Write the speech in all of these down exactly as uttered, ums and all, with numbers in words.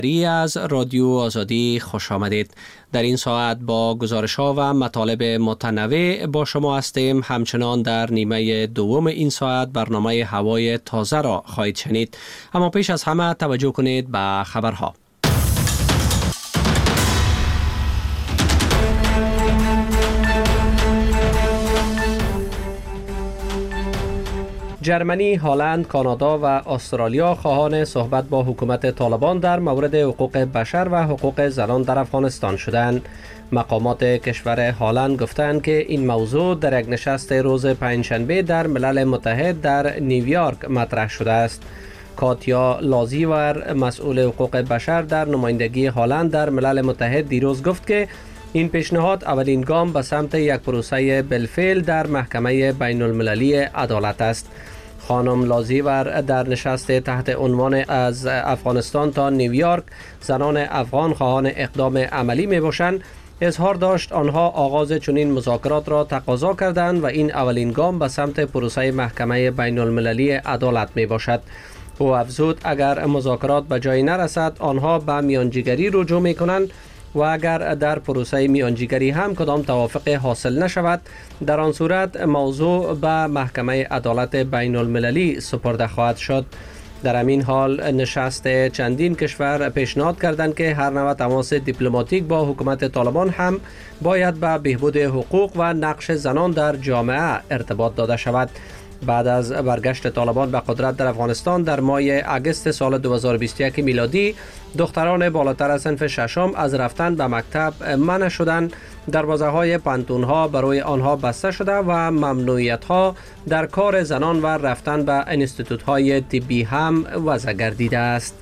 ری از رادیو آزادی خوش آمدید. در این ساعت با گزارش‌ها و مطالب متنوع با شما هستیم. همچنان در نیمه دوم این ساعت برنامه هوای تازه را خواهید شنید. اما پیش از همه توجه کنید به خبرها. جرمنی، هلند، کانادا و استرالیا خواهان صحبت با حکومت طالبان در مورد حقوق بشر و حقوق زنان در افغانستان شدند. مقامات کشور هلند گفتند که این موضوع در یک نشست روز پنجشنبه در ملل متحد در نیویورک مطرح شده است. کاتیا لازیور، مسئول حقوق بشر در نمایندگی هلند در ملل متحد، دیروز گفت که این پیشنهاد اولین گام به سمت یک پروسه بالفعل در محکمه بین المللی عدالت است. خانم لازیور در نشست تحت عنوان از افغانستان تا نیویورک زنان افغان خواهان اقدام عملی می باشند اظهار داشت آنها آغاز چنین مذاکرات را تقاضا کردند و این اولین گام به سمت پروسه محکمه بین المللی عدالت می باشد. او افزود اگر مذاکرات به جای نرسد آنها به میانجیگری رجوع می کنند و اگر در پروسه میانجیگری هم کدام توافق حاصل نشود در آن صورت موضوع به محکمه عدالت بین المللی سپرده خواهد شد. در همین حال نشست چندین کشور پیشنهاد کردند که هر نوع تماس دیپلماتیک با حکومت طالبان هم باید به بهبود حقوق و نقش زنان در جامعه ارتباط داده شود. بعد از برگشت طالبان به قدرت در افغانستان در ماه اگست سال دو هزار و بیست و یک میلادی، دختران بالاتر از صنف ششم از رفتن به مکتب منع شدند. دروازه های پانتون ها برای آنها بسته شده و ممنوعیت ها در کار زنان و رفتن به انستیتوت های طبی هم وضع گردیده است.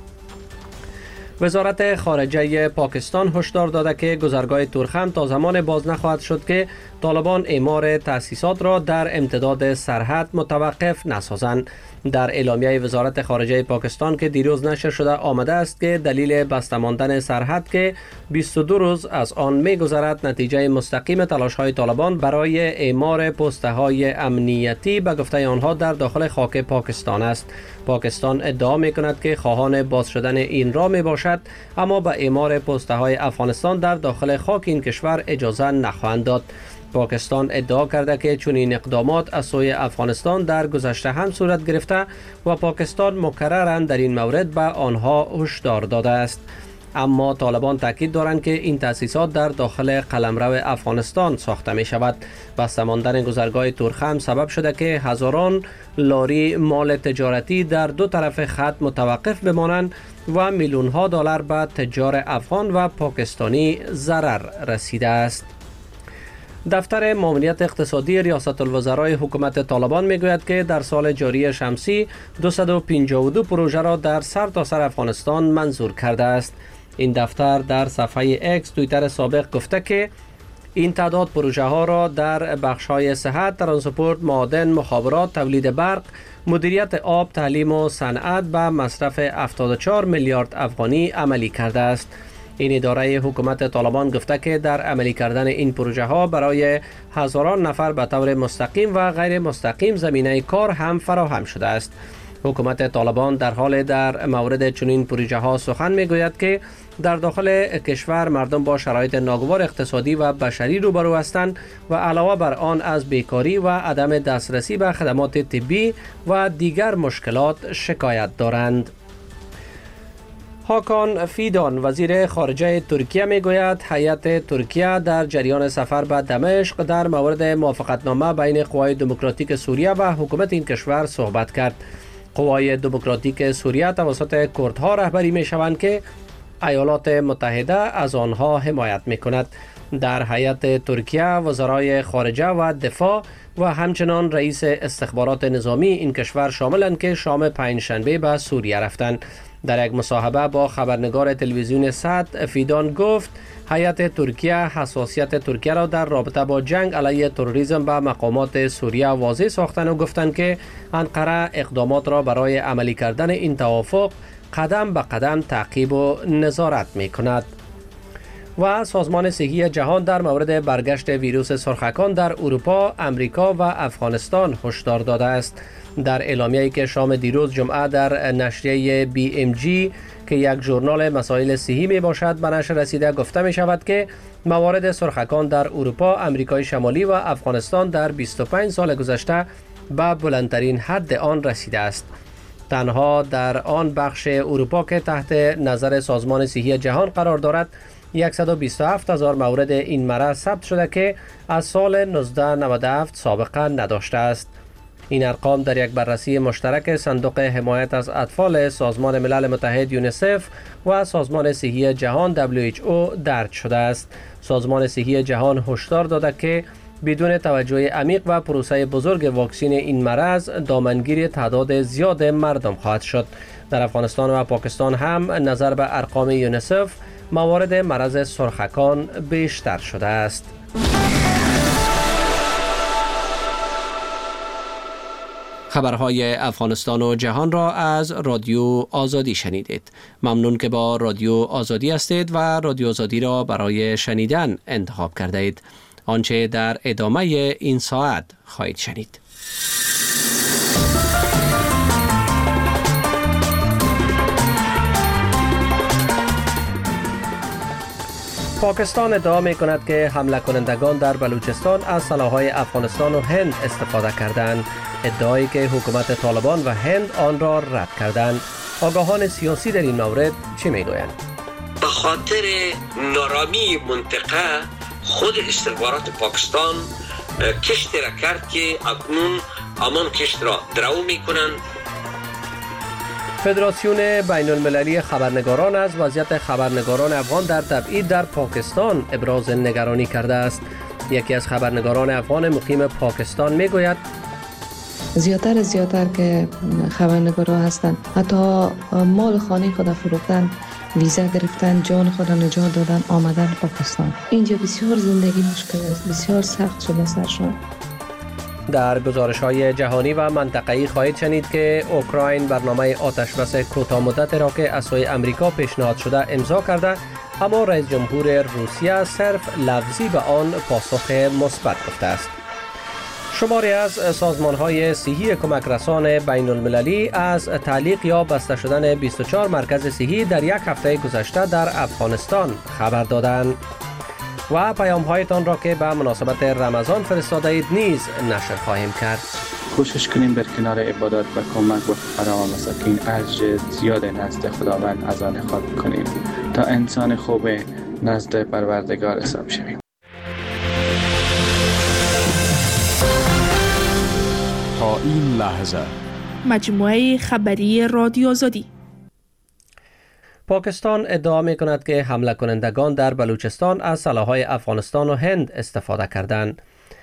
وزارت خارجه پاکستان هشدار داده که گذرگاه تورخم تا زمان باز نخواهد شد که طالبان اعمار تأسیسات را در امتداد سرحد متوقف نسازند. در اعلامیه وزارت خارجه پاکستان که دیروز نشر شده آمده است که دلیل بسته ماندن سرحد که بیست و دو روز از آن می‌گذرد نتیجه مستقیم تلاش‌های طالبان برای اعمار پست‌های امنیتی به گفته آنها در داخل خاک پاکستان است. پاکستان ادعا می‌کند که خواهان باز شدن این را میباشد، اما به اعمار پست‌های افغانستان در داخل خاک این کشور اجازه نخواهند داد. پاکستان ادعا کرده که چنین اقدامات از سوی افغانستان در گذشته هم صورت گرفته و پاکستان مکرراً در این مورد به آنها هشدار داده است. اما طالبان تاکید دارند که این تأسیسات در داخل قلمرو افغانستان ساخته می شود. بسته ماندن گذرگاه تورخم سبب شده که هزاران لاری مال تجارتی در دو طرف خط متوقف بمانند و میلیون ها دلار به تجار افغان و پاکستانی ضرر رسیده است. دفتر ماموریت اقتصادی ریاست الوزرای حکومت طالبان میگوید که در سال جاری شمسی دویست و پنجاه و دو پروژه را در سرتاسر افغانستان منظور کرده است. این دفتر در صفحه اکس توییتر سابق گفته که این تعداد پروژه ها را در بخش های صحت، ترانسپورت، معادن، مخابرات، تولید برق، مدیریت آب، تعلیم و صنعت به مصرف هفتاد و چهار میلیارد افغانی عملی کرده است. این اداره حکومت طالبان گفته که در عملی کردن این پروژه ها برای هزاران نفر به طور مستقیم و غیر مستقیم زمینه کار هم فراهم شده است. حکومت طالبان در حال در مورد چنین پروژه ها سخن میگوید که در داخل کشور مردم با شرایط ناگوار اقتصادی و بشری روبرو هستند و علاوه بر آن از بیکاری و عدم دسترسی به خدمات طبی و دیگر مشکلات شکایت دارند. هاکان فیدان، وزیر خارجه ترکیه میگوید هیئت ترکیه در جریان سفر به دمشق در مورد موافقتنامه بین قوای دموکراتیک سوریه و حکومت این کشور صحبت کرد. قوای دموکراتیک سوریه توسط کردها رهبری می شوند که ایالات متحده از آنها حمایت می کند. در هیئت ترکیه وزرای خارجه و دفاع و همچنان رئیس استخبارات نظامی این کشور شاملند که شام پنجشنبه به سوریه رفتند. در یک مصاحبه با خبرنگار تلویزیون صد، فیدان گفت هیئت ترکیه حساسیت ترکیه را در رابطه با جنگ علیه تروریسم به مقامات سوریه واضح ساختند و گفتند که انقره اقدامات را برای عملی کردن این توافق قدم به قدم تعقیب و نظارت می کند. و سازمان صحی جهان در مورد برگشت ویروس سرخکان در اروپا، امریکا و افغانستان هشدار داده است. در اعلامیه‌ای که شام دیروز جمعه در نشریه بی ام جی که یک ژورنال مسائل صحی می باشد به نشر رسیده گفته می شود که موارد سرخکان در اروپا، امریکای شمالی و افغانستان در بیست و پنج سال گذشته به بلندترین حد آن رسیده است. تنها در آن بخش اروپا که تحت نظر سازمان صحی جهان قرار دارد صد و بیست و هفت هزار مورد این مرض ثبت شده که از سال نوزده نود و هفت سابقه نداشته است. این ارقام در یک بررسی مشترک صندوق حمایت از اطفال سازمان ملل متحد یونیسف و سازمان صحی جهان دبلیو اچ او درج شده است. سازمان صحی جهان هشدار داده که بدون توجه عمیق و پروسه بزرگ واکسین این مرض دامنگیری تعداد زیاد مردم خواهد شد. در افغانستان و پاکستان هم نظر به ارقام یونیسف موارد مرض سرخکان بیشتر شده است. خبرهای افغانستان و جهان را از رادیو آزادی شنیدید. ممنون که با رادیو آزادی هستید و رادیو آزادی را برای شنیدن انتخاب کرده اید. آنچه در ادامه این ساعت خواهید شنید. پاکستان ادعا می کند که حمله کنندگان در بلوچستان از سلاح‌های افغانستان و هند استفاده کردند. ادعایی که حکومت طالبان و هند آن را رد کردند. آگاهان سیاسی در این مورد چی می گویند؟ به خاطر نارامی منطقه خود استخبارات پاکستان کشتی را کرد که اکنون امان کشت را درو می کنند. فدراسیون بین المللی خبرنگاران از وضعیت خبرنگاران افغان در تبعید در پاکستان ابراز نگرانی کرده است. یکی از خبرنگاران افغان مقیم پاکستان می گوید زیادتر زیادتر که خبرنگاران هستند حتی مال خانه خود فروختن، ویزا گرفتن، جان خود نجات دادن، آمدن پاکستان. اینجا بسیار زندگی مشکل است، بسیار سخت شده سرشان. در گزارش‌های جهانی و منطقه‌ای خواهید شنید که اوکراین برنامه آتشبس کوتاه مدت را که از سوی امریکا پیشنهاد شده امضا کرده، اما رئیس جمهور روسیه صرف لفظی به آن پاسخ مثبت گفته است. شماری از سازمان‌های صحی کمک رسان بین المللی از تعلیق یا بسته شدن بیست و چهار مرکز صحی در یک هفته گذشته در افغانستان خبر دادند. و پیام‌هایتان را که به مناسبت رمضان فرستاده اید نیز نشر خواهیم کرد. کوشش کنیم در کنار عبادت و کمک به فقرا و مساکین اجر زیاد نزد خداوند از آن خود کنیم تا انسان خوب نزد پروردگار حساب شویم. تا این لحظه مجموعه خبری رادیو آزادی. پاکستان ادعا می کند که حمله کنندگان در بلوچستان از سلاح‌های افغانستان و هند استفاده کردند،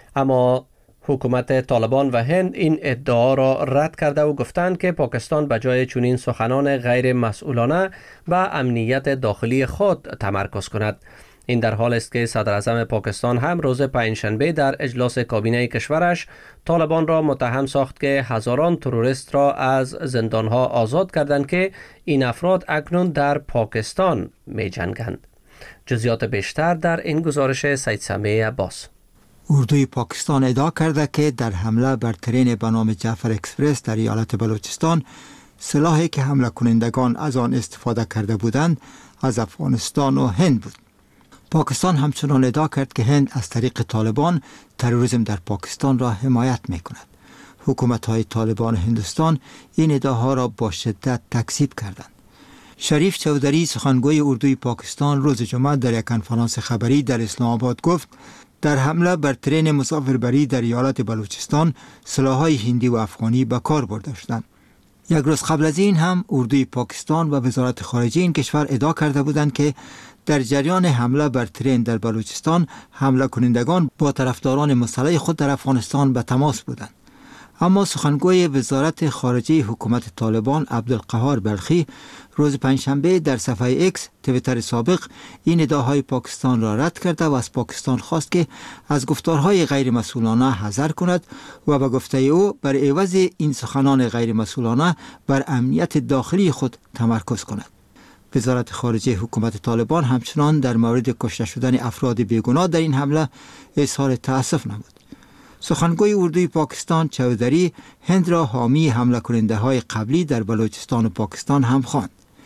اما حکومت طالبان و هند این ادعا را رد کرده و گفتند که پاکستان به جای چنین سخنان غیر مسئولانه به امنیت داخلی خود تمرکز کند. این در حال است که صدر اعظم پاکستان هم روز پنجشنبه در اجلاس کابینه کشورش طالبان را متهم ساخت که هزاران تروریست را از زندانها آزاد کردند که این افراد اکنون در پاکستان می جنگند. جزئیات بیشتر در این گزارش سید سمیع عباس. اردوی پاکستان ادعا کرده که در حمله بر ترین به نام جعفر اکسپرس در ایالت بلوچستان سلاحی که حمله کنندگان از آن استفاده کرده بودند از افغانستان و هند بود. پاکستان همچنان ادعا کرد که هند از طریق طالبان تروریسم در پاکستان را حمایت می کند. حکومت‌های طالبان هندوستان این ادعاها را با شدت تکذیب کردند. شریف چودری سخنگوی اردوی پاکستان روز جمعه در یک کنفرانس خبری در اسلام آباد گفت در حمله بر ترین مسافربری در ایالت بلوچستان سلاح‌های هندی و افغانی به کار برده شدند. یک روز قبل از این هم اردوی پاکستان و وزارت خارجه این کشور ادعا کرده بودند که در جریان حمله بر ترین در بلوچستان حمله کنندگان با طرفداران مسلح خود در افغانستان به تماس بودند. اما سخنگوی وزارت خارجه حکومت طالبان عبدالقهار بلخی روز پنجشنبه در صفحه ایکس توییتر سابق این ادعاهای پاکستان را رد کرده و از پاکستان خواست که از گفتارهای غیر مسئولانه حذر کند و به گفته او بر عوض این سخنان غیر مسئولانه بر امنیت داخلی خود تمرکز کند. وزارت خارجه حکومت طالبان همچنان در مورد کشته شدن افراد بیگناه در این حمله اظهار تأسف نمود. سخنگوی اردوی پاکستان چودری هند را حامی حمله کننده های قبلی در بلوچستان و پاکستان هم خواند.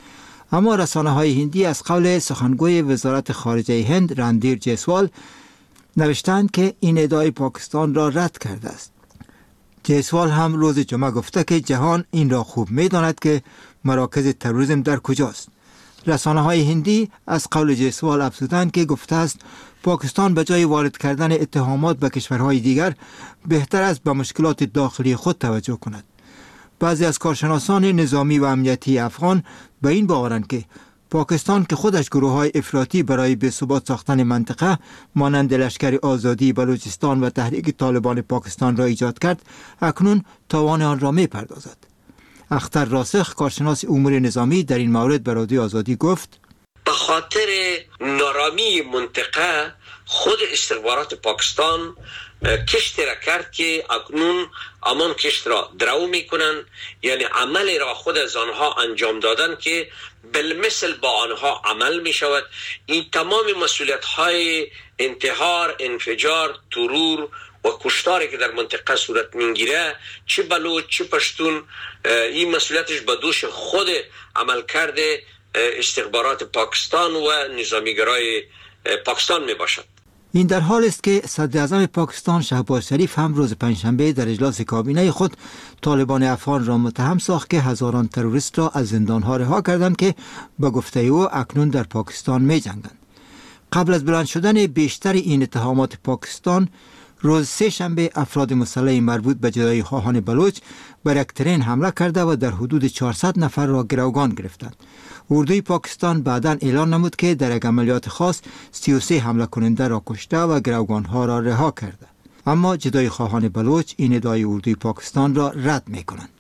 اما رسانه های هندی از قول سخنگوی وزارت خارجه هند رندیر جیسوال نوشتند که این ادعای پاکستان را رد کرده است. جیسوال هم روز جمعه گفته که جهان این را خوب می داند که مراکز تروریسم در کجاست. رسانه های هندی از قول جیسوال افزودند که گفته است پاکستان به جای وارد کردن اتهامات به کشورهای دیگر بهتر است به مشکلات داخلی خود توجه کند. بعضی از کارشناسان نظامی و امنیتی افغان به این باورند که پاکستان که خودش گروه‌های افراطی برای بی‌ثبات ساختن منطقه مانند لشکر آزادی بلوچستان و تحریک طالبان پاکستان را ایجاد کرد، اکنون تاوان آن را می‌پردازد. اختر راسخ کارشناس امور نظامی در این مورد به رادیو آزادی گفت: به خاطر نارامی منطقه خود استخبارات پاکستان کشت را کرد که اکنون امان کشت را درو میکنن، یعنی عمل را خود از آنها انجام دادن که بالمثل با آنها عمل می شود. این تمام مسئولیت های انتحار، انفجار، ترور و کشتاری که در منطقه صورت میگیره، چه بلوچ چه پشتون، این مسئولیتش به دوش خود عمل کرده استخبارات پاکستان و نظامیگرای پاکستان می باشد. این در حال است که صدر اعظم پاکستان شهباز شریف هم روز پنجشنبه در اجلاس کابینه خود طالبان افغان را متهم ساخت که هزاران تروریست را از زندانها رها کردند که به گفته او اکنون در پاکستان می جنگند. قبل از بلند شدن بیشتر این اتهامات پاکستان، روز سه شنبه افراد مسلح مربوط به جدایی خواهان بلوچ بر یک ترین حمله کرده و در حدود چهارصد نفر را گروگان گرفتند. اردوی پاکستان بعداً اعلان نمود که در یک عملیات خاص سی و سه حمله کننده را کشته و گروگانها را رها کرده. اما جدایی خواهان بلوچ این ادعای اردوی پاکستان را رد می کنند.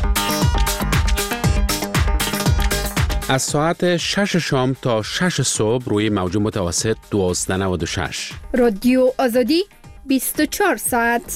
از ساعت شش شام تا شش صبح روی موج متوسط دوازده نود و شش رادیو آزادی بیست و چهار ساعت.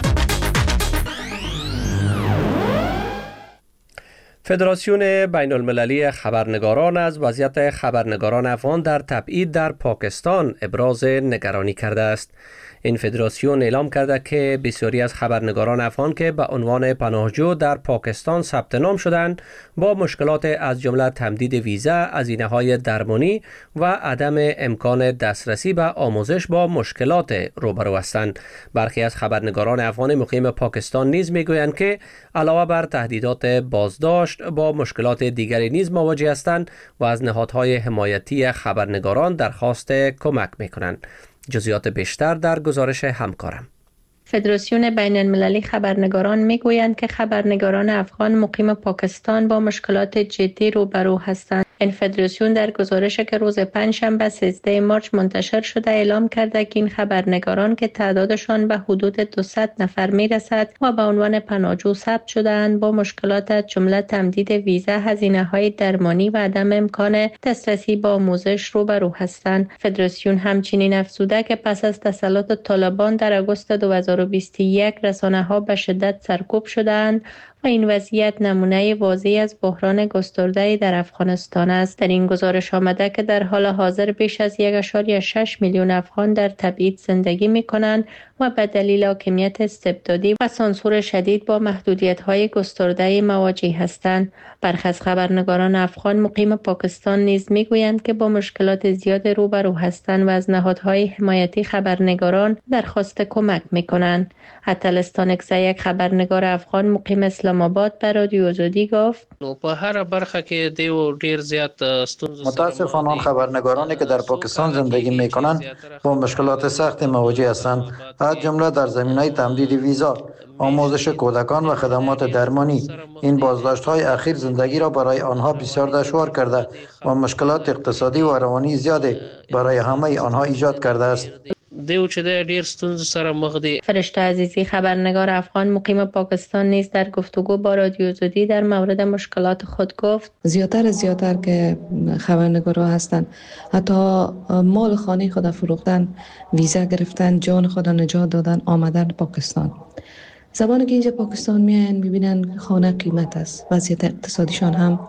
فدراسیون بین المللی خبرنگاران از وضعیت خبرنگاران افغان در تبعید در پاکستان ابراز نگرانی کرده است. این فدراسیون اعلام کرده که بسیاری از خبرنگاران افغان که به عنوان پناهجو در پاکستان ثبت نام شدند با مشکلات از جمله تمدید ویزا، هزینه‌های درمانی و عدم امکان دسترسی به آموزش با مشکلات روبرو هستند. برخی از خبرنگاران افغان مقیم پاکستان نیز میگویند که علاوه بر تهدیدات بازداشت با مشکلات دیگری نیز مواجه هستند و از نهادهای حمایتی خبرنگاران درخواست کمک میکنند. جزئیات بیشتر در گزارش همکارم. فدراسیون بین المللی خبرنگاران میگویند که خبرنگاران افغان مقیم پاکستان با مشکلات جدی روبرو هستند. این فدراسیون در گزارشی که روز پنجشنبه سیزده مارس منتشر شده اعلام کرده که این خبرنگاران که تعدادشان به حدود دویست نفر میرسد و به عنوان پناهجو ثبت شده‌اند با مشکلات از جمله تمدید ویزا، هزینه‌های درمانی و عدم امکان دسترسی به آموزش روبرو هستند. فدراسیون همچنین افزوده که پس از تسلط طالبان در آگوست دو هزار و بیست و یک رسانه‌ها به شدت سرکوب شده‌اند و این وضعیت نمونه واضحی از بحران گسترده در افغانستان است. در این گزارش آمده که در حال حاضر بیش از یک ممیز شش میلیون افغان در تبعید زندگی می‌کنند و به دلیل حاکمیت استبدادی و سانسور شدید با محدودیت‌های گسترده مواجه هستند. برخی از خبرنگاران افغان مقیم پاکستان نیز می‌گویند که با مشکلات زیاد روبرو هستند و از نهادهای حمایتی خبرنگاران درخواست کمک می‌کنند. اتلستان اکسا، یک خبرنگار افغان مقیم اسلام آباد، به رادیو آزادی گفت: په هر برخه کې دیو ډیر زیات ستونزې متاسفانه آن خبرنگارانی که در پاکستان زندگی می‌کنند با مشکلات سخت مواجه هستند، از جمله در زمینه تمدید ویزا، آموزش کودکان و خدمات درمانی. این بازداشت‌های اخیر زندگی را برای آنها بسیار دشوار کرده و مشکلات اقتصادی و روانی زیادی برای همه آنها ایجاد کرده است. دیو چې د ډیر ستونزو سره مخ دي. فرشته عزیزی، خبرنگار افغان مقیم پاکستان نیز در گفتگو با رادیو آزادی در مورد مشکلات خود گفت: زیادتر از زیادتر که خبرنگارا هستند حتی مال خانه خود فروختن، ویزا گرفتن، جان خود نجات دادن، آمدن پاکستان. زمانی که اینجا پاکستان میان میبینن خانه قیمت است، وضعیت اقتصادیشان هم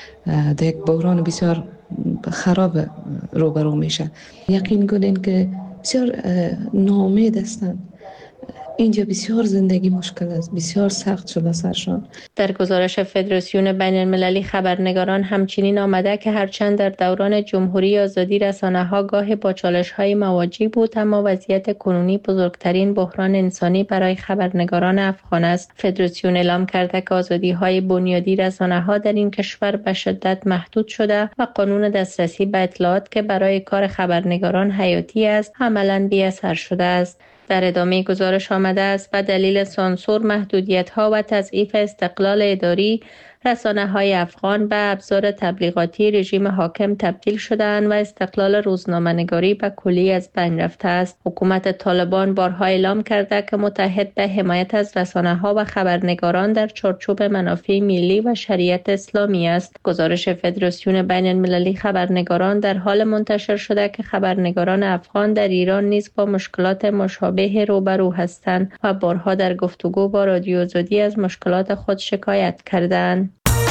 در یک بحران بسیار خراب روبرو میشه. یقین کنین که بسیار ناامید هستند. اینجا بسیار زندگی مشکل است، بسیار سخت شده سرشان. در گزارش فدراسیون بین المللی خبرنگاران همچنین آمده که هرچند در دوران جمهوری آزادی رسانه‌ها گاه با چالش‌های مواجه بود، اما وضعیت کنونی بزرگترین بحران انسانی برای خبرنگاران افغان است. فدراسیون اعلام کرده که آزادی‌های بنیادی رسانه‌ها در این کشور به شدت محدود شده و قانون دسترسی به اطلاعات که برای کار خبرنگاران حیاتی است، عملاً بی‌اثر شده است. در ادامه گزارش آمده است به دلیل سانسور، محدودیت‌ها و تضعیف استقلال اداری، رسانه‌های افغان به ابزار تبلیغاتی رژیم حاکم تبدیل شده‌اند و استقلال روزنامه‌نگاری به کلی از بین رفته است. حکومت طالبان بارها اعلام کرده که متحد به حمایت از رسانه‌ها و خبرنگاران در چارچوب منافع ملی و شریعت اسلامی است. گزارش فدراسیون بین المللی خبرنگاران در حال منتشر شده که خبرنگاران افغان در ایران نیز با مشکلات مشابه روبرو هستند و بارها در گفتگو با رادیو آزادی از مشکلات خود شکایت کردند.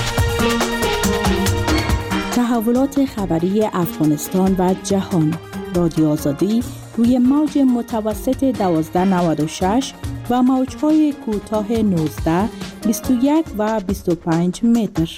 تحولات خبری افغانستان و جهان. رادیو آزادی روی موج متوسط دوازده نود و شش و موج‌های کوتاه نوزده، بیست و یک و بیست و پنج متر.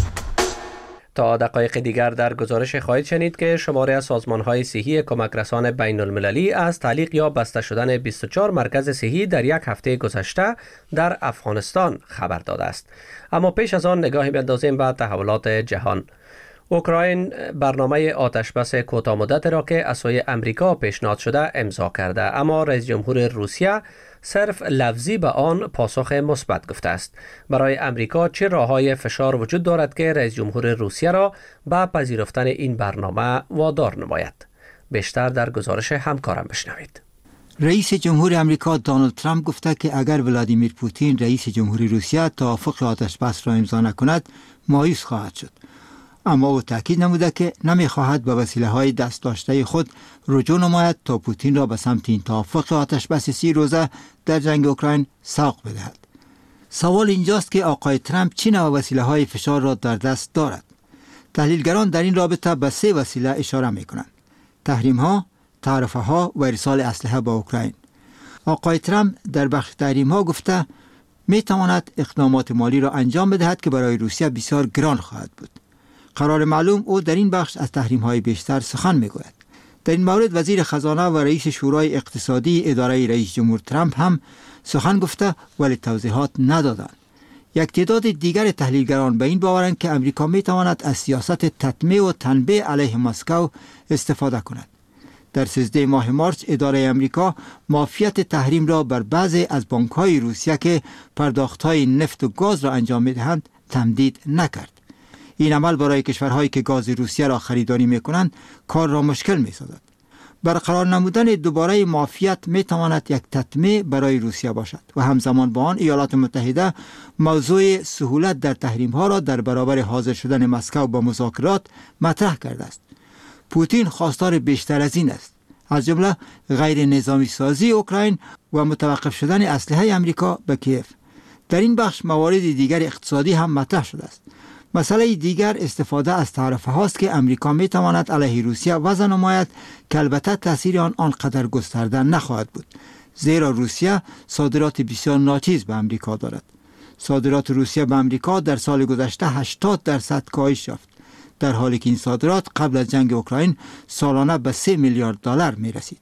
تا دقایق دیگر در گزارش خواهید شنید که شماره از سازمان‌های صحی کمک رسان بین المللی از تعلیق یا بسته شدن بیست و چهار مرکز صحی در یک هفته گذشته در افغانستان خبر داده است. اما پیش از آن نگاهی بیندازیم به تحولات جهان. اوکراین برنامه آتشبس کوتاه مدت را که از سوی امریکا پیشنهاد شده امضا کرده، اما رئیس جمهور روسیه صرف لفظی به آن پاسخ مثبت گفته است. برای امریکا چه راه‌های فشار وجود دارد که رئیس جمهور روسیه را به پذیرفتن این برنامه وادار نماید؟ بیشتر در گزارش همکارم بشنوید. رئیس جمهور امریکا دونالد ترامپ گفته که اگر ولادیمیر پوتین رئیس جمهور روسیه توافق آتشبس را امضا نکند مایوس خواهد شد. اما او تاکید نموده که نمی‌خواهد به وسیله‌های دست داشته خود رجوع نماید تا پوتین را به سمت این توافق آتشبس سی روزه در جنگ اوکراین سوق بدهد. سوال اینجاست که آقای ترامپ چه نوع وسیله‌های فشار را در دست دارد. تحلیلگران در این رابطه به سه وسیله اشاره می‌کنند: تحریم‌ها، تعرفه‌ها و ارسال اسلحه به اوکراین. آقای ترامپ در بخش تحریم‌ها گفته می‌تواند اقدامات مالی را انجام بدهد که برای روسیه بسیار گران خواهد بود. قرار معلوم او در این بخش از تحریم‌های بیشتر سخن می‌گوید. در این مورد وزیر خزانه و رئیس شورای اقتصادی اداره رئیس جمهور ترامپ هم سخن گفته ولی توضیحات ندادند. یک تعداد دیگر تحلیلگران به این باورند که امریکا می‌تواند از سیاست تطمیع و تنبیه علیه مسکو استفاده کند. در سیزده ماه مارس اداره امریکا معافیت تحریم را بر بعضی از بانک‌های روسیه که پرداخت‌های نفت و گاز را انجام می‌دهند تمدید نکرد. این عمل برای کشورهایی که گاز روسیه را خریداری می‌کنند کار را مشکل می‌سازد. برقرار نمودن دوباره معافیت می‌تواند یک تطمیع برای روسیه باشد و همزمان با آن ایالات متحده موضوع سهولت در تحریم‌ها را در برابر حاضر شدن مسکو با مذاکرات مطرح کرده است. پوتین خواستار بیشتر از این است، از جمله غیر نظامی سازی اوکراین و متوقف شدن اسلحه امریکا به کیف. در این بخش موارد دیگر اقتصادی هم مطرح شده است. مسئله دیگر استفاده از تعرفه هاست که امریکا می تواند علیه روسیه وضع نماید که البته تاثیر آن آنقدر گسترده نخواهد بود، زیرا روسیه صادرات بسیار ناچیز به امریکا دارد. صادرات روسیه به امریکا در سال گذشته هشتاد درصد کاهش یافت، در حالی که این صادرات قبل از جنگ اوکراین سالانه به سه میلیارد دلار می رسید.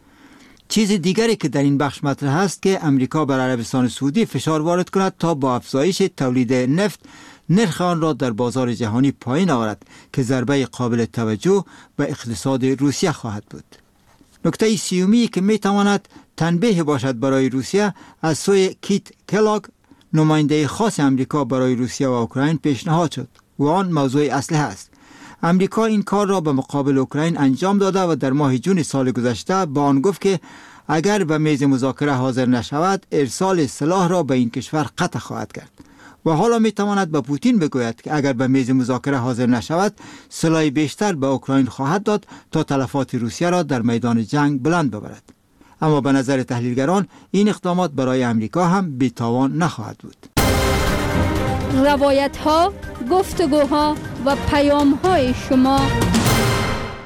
چیز دیگری که در این بخش مطرح است که امریکا بر عربستان سعودی فشار وارد کند تا با افزایش تولید نفت نرخ آن را در بازار جهانی پایین آورد که ضربه قابل توجه به اقتصاد روسیه خواهد بود. نکته سیومی که می تواند تنبیه باشد برای روسیه از سوی کیت کلاگ، نماینده خاص امریکا برای روسیه و اوکراین پیشنهاد شد و آن موضوع اسلحه است. امریکا این کار را به مقابل اوکراین انجام داده و در ماه جون سال گذشته با آن گفت که اگر به میز مذاکره حاضر نشود ارسال سلاح را به این کشور قطع خواهد کرد. و حالا می تواند به پوتین بگوید که اگر به میز مذاکره حاضر نشود سلاح بیشتر به اوکراین خواهد داد تا تلفات روسیه را در میدان جنگ بلند ببرد. اما به نظر تحلیلگران این اقدامات برای امریکا هم بی‌تاوان نخواهد بود. روایت ها، گفتگوها و پیام های شما.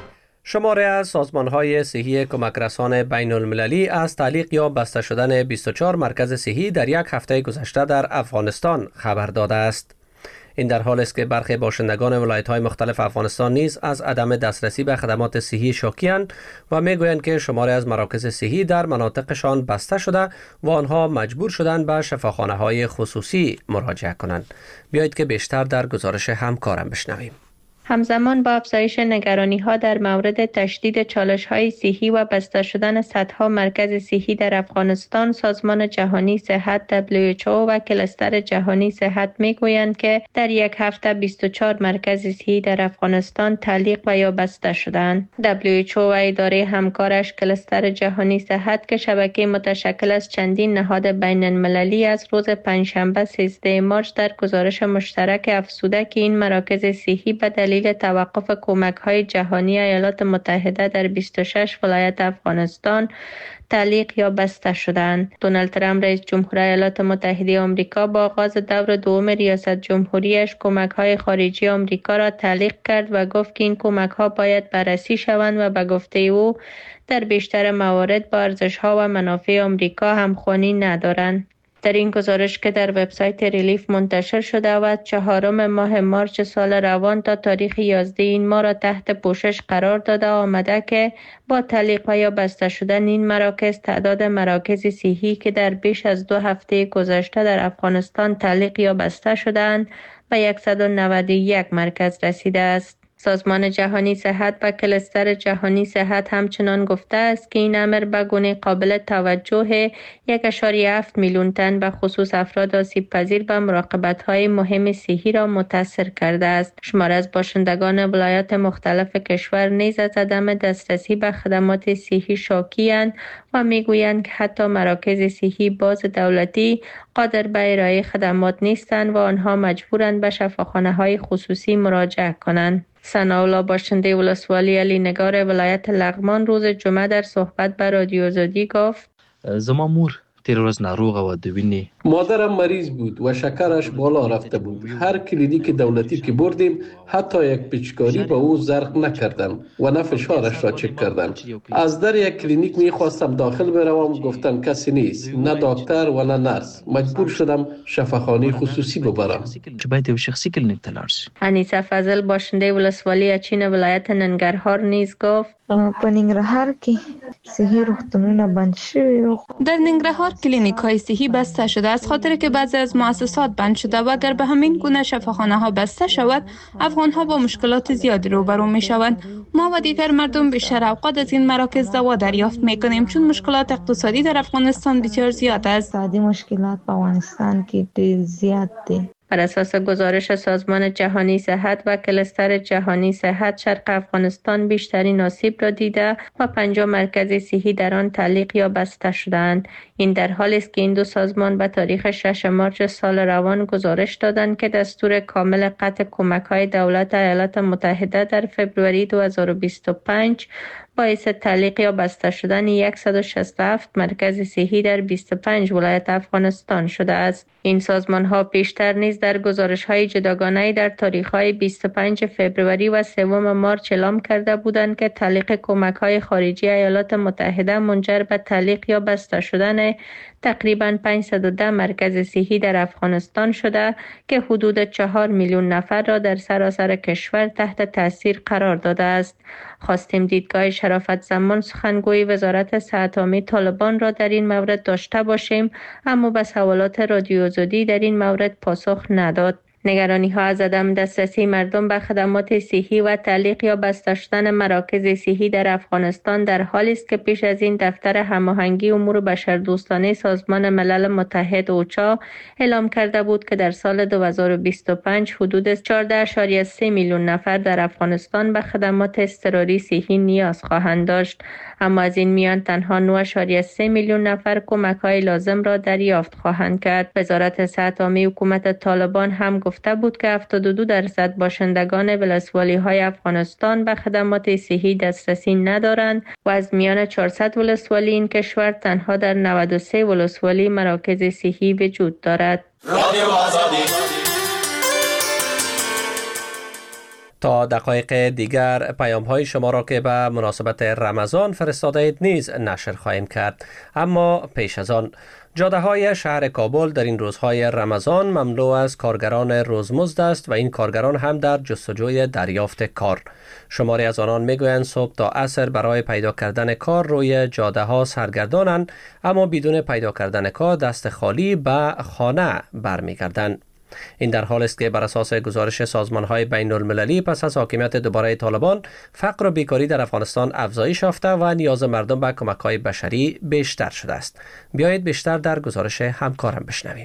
شماره از سازمان‌های صحی کمک رسان بین المللی از تعلیق یا بسته شدن بیست و چهار مرکز صحی در یک هفته گذشته در افغانستان خبر داده است. این در حالی است که برخی باشندگان ولایت‌های مختلف افغانستان نیز از عدم دسترسی به خدمات صحی شاکی‌اند و می‌گویند که شماری از مراکز صحی در مناطقشان بسته شده و آنها مجبور شدند به شفاخانه‌های خصوصی مراجعه کنند. بیایید که بیشتر در گزارش همکارم بشنویم. همزمان با افزایش نگرانی‌ها در مورد تشدید چالش‌های صحی و بسته شدن صدها مرکز صحی در افغانستان، سازمان جهانی صحت دبلیو اچ او و کلستر جهانی صحت می‌گویند که در یک هفته بیست و چهار مرکز صحی در افغانستان تعلیق و یا بسته شدند. دبلیو اچ او و اداره همکارش کلستر جهانی صحت که شبکه متشکل از چندین نهاد بین‌المللی از روز پنجشنبه سیزده مارس در گزارش مشترک افزوده که این مراکز صحی به دلیل توقف کمک‌های جهانی ایالات متحده در بیست و شش ولایت افغانستان تعلیق یا بسته شدند. دونالد ترامپ رئیس جمهور ایالات متحده آمریکا با آغاز دور دوم ریاست جمهوریش کمک‌های خارجی آمریکا را تعلیق کرد و گفت که این کمک‌ها باید بررسی شوند و به گفته او در بیشتر موارد با ارزش‌ها و منافع آمریکا همخوانی ندارند. در این گزارش که در وبسایت ریلیف منتشر شده و چهارم ماه مارس سال روان تا تاریخ یازده این ماه را تحت پوشش قرار داده آمده که با تعلیق و یا بسته شدن این مراکز تعداد مراکز صحی که در بیش از دو هفته گذشته در افغانستان تعلیق یا بسته شدند به صد و نود و یک مرکز رسیده است. سازمان جهانی صحت و کلستر جهانی صحت همچنان گفته است که این امر به گونه قابل توجه یک و هفت میلیون تن به خصوص افراد آسیب پذیر به مراقبت‌های مهم صحی را متاثر کرده است. شمار از باشندگان ولایات مختلف کشور نیز از عدم دسترسی به خدمات صحی شاکی‌اند و میگویند که حتی مراکز صحی باز دولتی قادر به ارائه خدمات نیستند و آنها مجبورند به شفاخانه‌های خصوصی مراجعه کنند. ثناءالله باشنده ولسوالی علی نگار ولایت لغمان روز جمعه در صحبت به رادیو آزادی گفت: زما مور تیر روز ناروغه و دوینی مادرم مریض بود و شکرش بالا رفته بود. هر کلینیک دولتی که بردیم حتی یک پیچکاری به او زرق نکردن و نه فشارش را چک کردن. از در یک کلینیک میخواستم داخل بروم، گفتن کسی نیست، نه دکتر و نه نرس. مجبور شدم شفاخانه خصوصی ببرم. شخصی کلینیک تلارس. انیسه فضل باشنده ولسوالی اچین ولایت ننگرهار نیز گفت: په ننګرهار کې صحي روغتونونه بند شوي. در ننگرهار کلینیک های صحی بسته شده از خاطر که بعضی از مؤسسات بند شده و اگر به همین گونه شفاخانه ها بسته شود افغان ها با مشکلات زیادی روبرو می شوند. ما و دیگر مردم بیشتر اوقات از این مراکز دوا دریافت می کنیم چون مشکلات اقتصادی در افغانستان بسیار زیاد است. اقتصادی مشکلات په افغانستان کې ډېر زیات دي. بر اساس گزارش سازمان جهانی صحت و کلستر جهانی صحت، شرق افغانستان بیشترین آسیب را دیده و پنجاه مرکز صحی در آن تعلیق یا بسته شدند. این در حالی است که این دو سازمان به تاریخ شش مارس سال روان گزارش دادند که دستور کامل قطع کمک‌های دولت ایالات متحده در فوریه دو هزار و بیست و پنج باعث تعلیق یا بسته شدن صد و شصت و هفت مرکز صحی در بیست و پنج ولایت افغانستان شده است. این سازمان ها پیشتر نیز در گزارش های جداگانه در تاریخ های بیست و پنج فوریه و سوم مارس اعلام کرده بودند که تعلیق کمک های خارجی ایالات متحده منجر به تعلیق یا بسته شدن تقریباً پانصد و ده مرکز صحی در افغانستان شده که حدود چهار میلیون نفر را در سراسر کشور تحت تاثیر قرار داده است. خواستیم دیدگاه شرافت زمان سخنگوی وزارت صحت عامه طالبان را در این مورد داشته باشیم، اما به سوالات رادیو آزادی در این مورد پاسخ نداد. نگرانی ها از عدم دسترسی مردم به خدمات صحی و تعلیق یا بسته شدن مراکز صحی در افغانستان در حالی است که پیش از این دفتر هماهنگی امور بشردوستانه سازمان ملل متحد اوچا اعلام کرده بود که در سال دو هزار و بیست و پنج حدود چهارده و سه میلیون نفر در افغانستان به خدمات اضطراری صحی نیاز خواهند داشت، اما از این میان تنها نه و سه میلیون نفر کمک‌های لازم را دریافت خواهند کرد. وزارت صحت عامه حکومت طالبان هم گفته بود که هفتاد و دو درصد باشندگان ولسوالی‌های افغانستان به خدمات صحی دسترسی ندارند و از میان چهارصد ولسوالی این کشور تنها در نود و سه ولسوالی مراکز صحی وجود دارد. تا دقایق دیگر پیام های شما را که به مناسبت رمضان فرستاده اید نیز نشر خواهیم کرد. اما پیش از آن جاده های شهر کابل در این روزهای رمضان مملو از کارگران روزمزد است و این کارگران هم در جستجوی دریافت کار. شماری از آنان میگویند صبح تا عصر برای پیدا کردن کار روی جاده ها سرگردانند، اما بدون پیدا کردن کار دست خالی به خانه برمیگردند. این در حال است که بر اساس گزارش سازمان‌های بین المللی پس از حاکمیت دوباره طالبان، فقر و بیکاری در افغانستان افزایش یافته و نیاز مردم به کمک‌های بشری بیشتر شده است. بیایید بیشتر در گزارش همکارم بشنویم.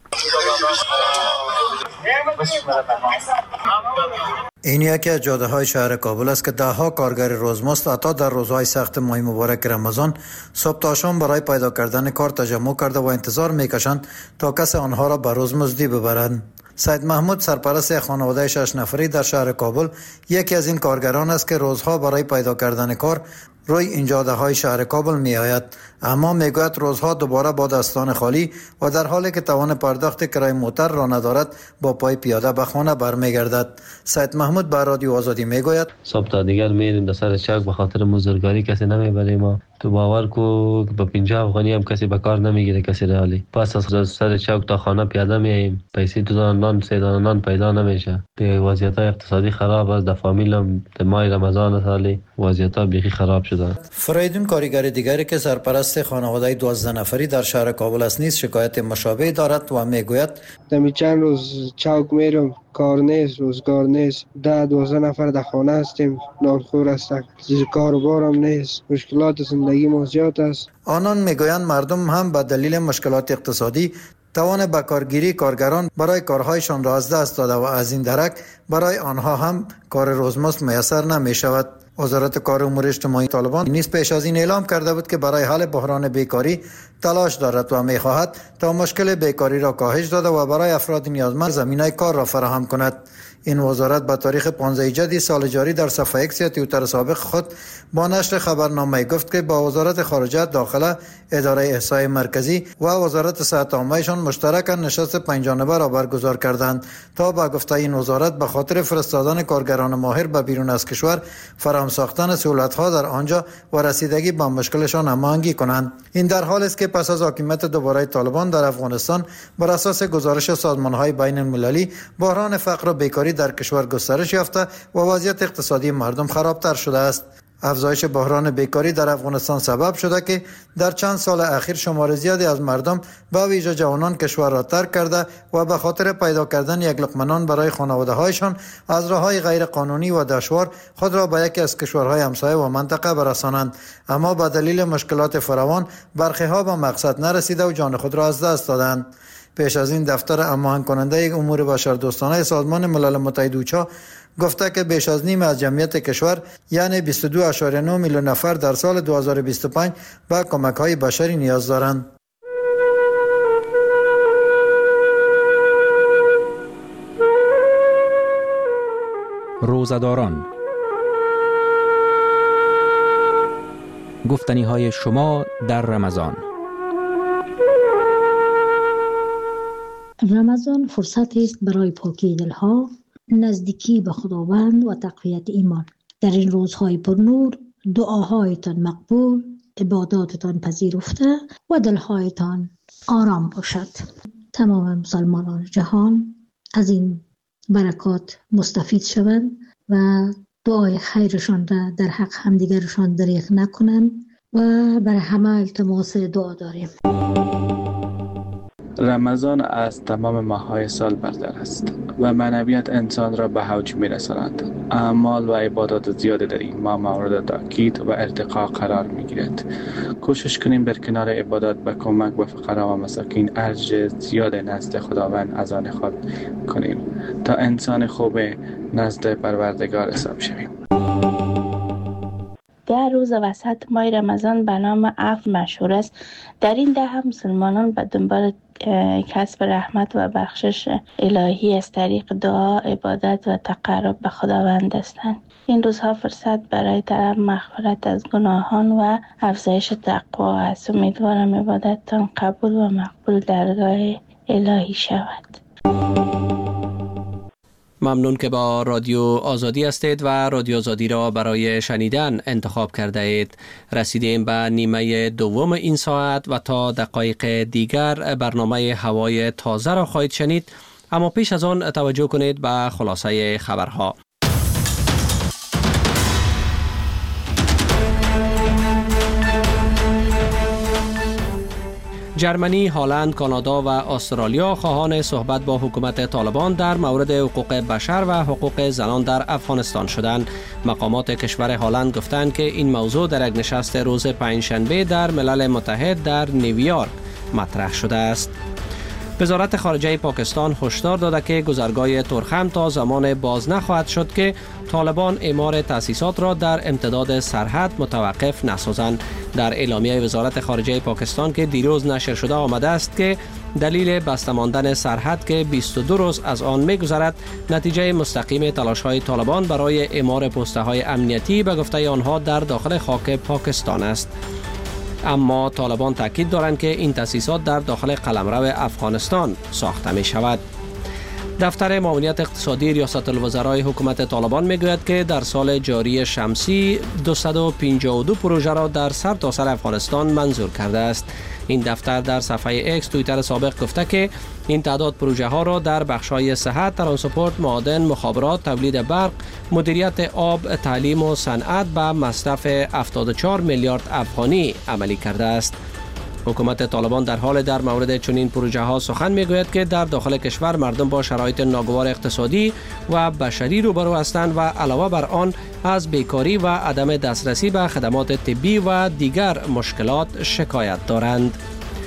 این یکی از جاده های شهر کابل است که ده ها کارگر روزمزد حتی در روزهای سخت ماه مبارک رمضان صبح تا شام برای پیدا کردن کار تجمع کرده و انتظار میکشند تا کسی آنها را به روزمزدی ببرند. سید محمود سرپرست خانواده شش نفری در شهر کابل یکی از این کارگران است که روزها برای پیدا کردن کار روی این جاده های شهر کابل می آید، اما می گوید روزها دوباره با دستان خالی و در حالی که توان پرداخت کرایه موتر را ندارد با پای پیاده به خانه برمیگردد. سید محمود به رادیو آزادی می گوید صبح تا دیگر میریم در سر چوک، به خاطر مزدورگاری کسی نمیبره ما. تو باور کو با پنجاه افغانی هم کسی به کار نمیگیره کسی رالی. پس از سر چوک تا خانه پیاده میایم، پیسې دو دانه نان سه دانه نان پیدا نمیشه. به وضعیت اقتصادی خراب است. در فامیلم در ماه رمضان سالی وضعیت بیخی خراب شده. فریدون کارگر دیگری که سرپرست خانواده دوازده نفری در شهر کابل است نیز شکایت مشابه دارد و میگوید دمی چند روز چوک میرم، کار نیست، روزگار نیست، ده دوازده نفر در خانه هستیم، نانخور هستند، کار و بارم نیست، مشکلات زندگی ما زیاد است. آنان میگویند مردم هم به دلیل مشکلات اقتصادی توان به کارگیری کارگران برای کارهایشان را از دست داده و از این درک برای آنها هم کار روزمزد میسر نمی شود. وزارت کار و امور اجتماعی طالبان نیز پیش از این اعلام کرده بود که برای حل بحران بیکاری تلاش دارد و می‌خواهد تا مشکل بیکاری را کاهش داده و برای افراد نیازمند زمینه کار را فراهم کند. این وزارت به تاریخ پانزده جدی سال جاری در صفحه ایکس یا توییتر سابق خود با نشر خبرنامه گفت که با وزارت خارجه، داخله، اداره احصای مرکزی و وزارت صحت عامه‌شان مشترکاً نشست پنج‌جانبه را برگزار کردند تا با گفته این وزارت به خاطر فرستادن کارگران ماهر به بیرون از کشور فراهم ساختن سهولت‌ها در آنجا و رسیدگی به مشکلشان هماهنگی کنند. این در حال است که پس از حاکمیت دوباره طالبان در افغانستان بر اساس گزارش سازمان‌های بین المللی بحران فقر و بیکاری در کشور گسترش یافته و وضعیت اقتصادی مردم خرابتر شده است. افزایش بحران بیکاری در افغانستان سبب شده که در چند سال اخیر شمار زیادی از مردم به ویژه جوانان کشور را ترک کرده و به خاطر پیدا کردن یک لقمه نان برای خانواده هایشان از راههای غیر قانونی و دشوار خود را به یکی از کشورهای همسایه و منطقه برسانند، اما به دلیل مشکلات فراوان برخی ها به مقصد نرسیده و جان خود را از دست دادند. پیش از این دفتر هماهنگ کننده امور بشردوستانه سازمان ملل متحد اوچا گفته که بیش از نیم از جمعیت کشور یعنی بیست و دو ممیز نه میلیون نفر در سال دو هزار و بیست و پنج به کمک‌های بشری نیاز دارند. روزه‌داران، گفتنی‌های شما در رمضان. رمضان فرصتی است برای پاکی دلها، نزدیکی به خداوند و تقویت ایمان. در این روزهای پرنور دعاهایتان مقبول، عباداتتان پذیرفته و دلهایتان آرام باشد. تمام مسلمانان جهان از این برکات مستفید شوند و دعای خیرشان را در حق همدیگرشان دریغ نکنند و برای همه التماس دعا داریم. رمضان از تمام ماه‌های سال برتر است و معنویت انسان را به اوج می‌رساند. اعمال و عبادات زیاد در این ماه مورد تاکید و ارتقا قرار می‌گیرد. کوشش کنیم در کنار عبادات به کمک به فقرا و مساکین اجر زیاد نزد خداوند از آن خود کنیم تا انسان خوب نزد پروردگار حساب شویم. ده روز وسط ماه رمضان به نام عفو مشهور است. در این ده هم مسلمانان به دنبال کسب رحمت و بخشش الهی از طریق دعا، عبادت و تقرب به خداوند هستند. این روزها فرصت برای طلب مغفرت از گناهان و افزایش تقوا است. امیدوارم عبادتتان قبول و مقبول درگاه الهی شود. ممنون که با رادیو آزادی هستید و رادیو آزادی را برای شنیدن انتخاب کرده اید. رسیدیم به نیمه دوم این ساعت و تا دقایق دیگر برنامه هوای تازه را خواهید شنید، اما پیش از آن توجه کنید به خلاصه خبرها. جرمنی، هلند، کانادا و استرالیا خواهان صحبت با حکومت طالبان در مورد حقوق بشر و حقوق زنان در افغانستان شدند. مقامات کشور هلند گفتند که این موضوع در یک نشست روز پنجشنبه در ملل متحد در نیویورک مطرح شده است. وزارت خارجه پاکستان هشدار داده که گذرگاه تورخم تا زمان باز نخواهد شد که طالبان اعمار تأسیسات را در امتداد سرحد متوقف نسازند. در اعلامیه وزارت خارجه پاکستان که دیروز نشر شده آمده است که دلیل بسته ماندن سرحد که بیست و دو روز از آن می‌گذرد نتیجه مستقیم تلاش‌های طالبان برای اعمار پست‌های امنیتی به گفته آنها در داخل خاک پاکستان است. اما طالبان تاکید دارند که این تأسیسات در داخل قلمرو افغانستان ساخته می شود. دفتر معاونیت اقتصادی ریاست الوزرای حکومت طالبان میگوید که در سال جاری شمسی دویست و پنجاه و دو پروژه را در سرتاسر افغانستان منظور کرده است. این دفتر در صفحه اکس توییتر سابق گفته که این تعداد پروژه ها را در بخش‌های صحت، ترانسپورت، معادن، مخابرات، تولید برق، مدیریت آب، تعلیم و صنعت به مصرف هفتاد و چهار میلیارد افغانی عملی کرده است. حکومت طالبان در حال در مورد چنین پروژه ها سخن میگوید که در داخل کشور مردم با شرایط ناگوار اقتصادی و بشری روبرو هستند و علاوه بر آن از بیکاری و عدم دسترسی به خدمات طبی و دیگر مشکلات شکایت دارند.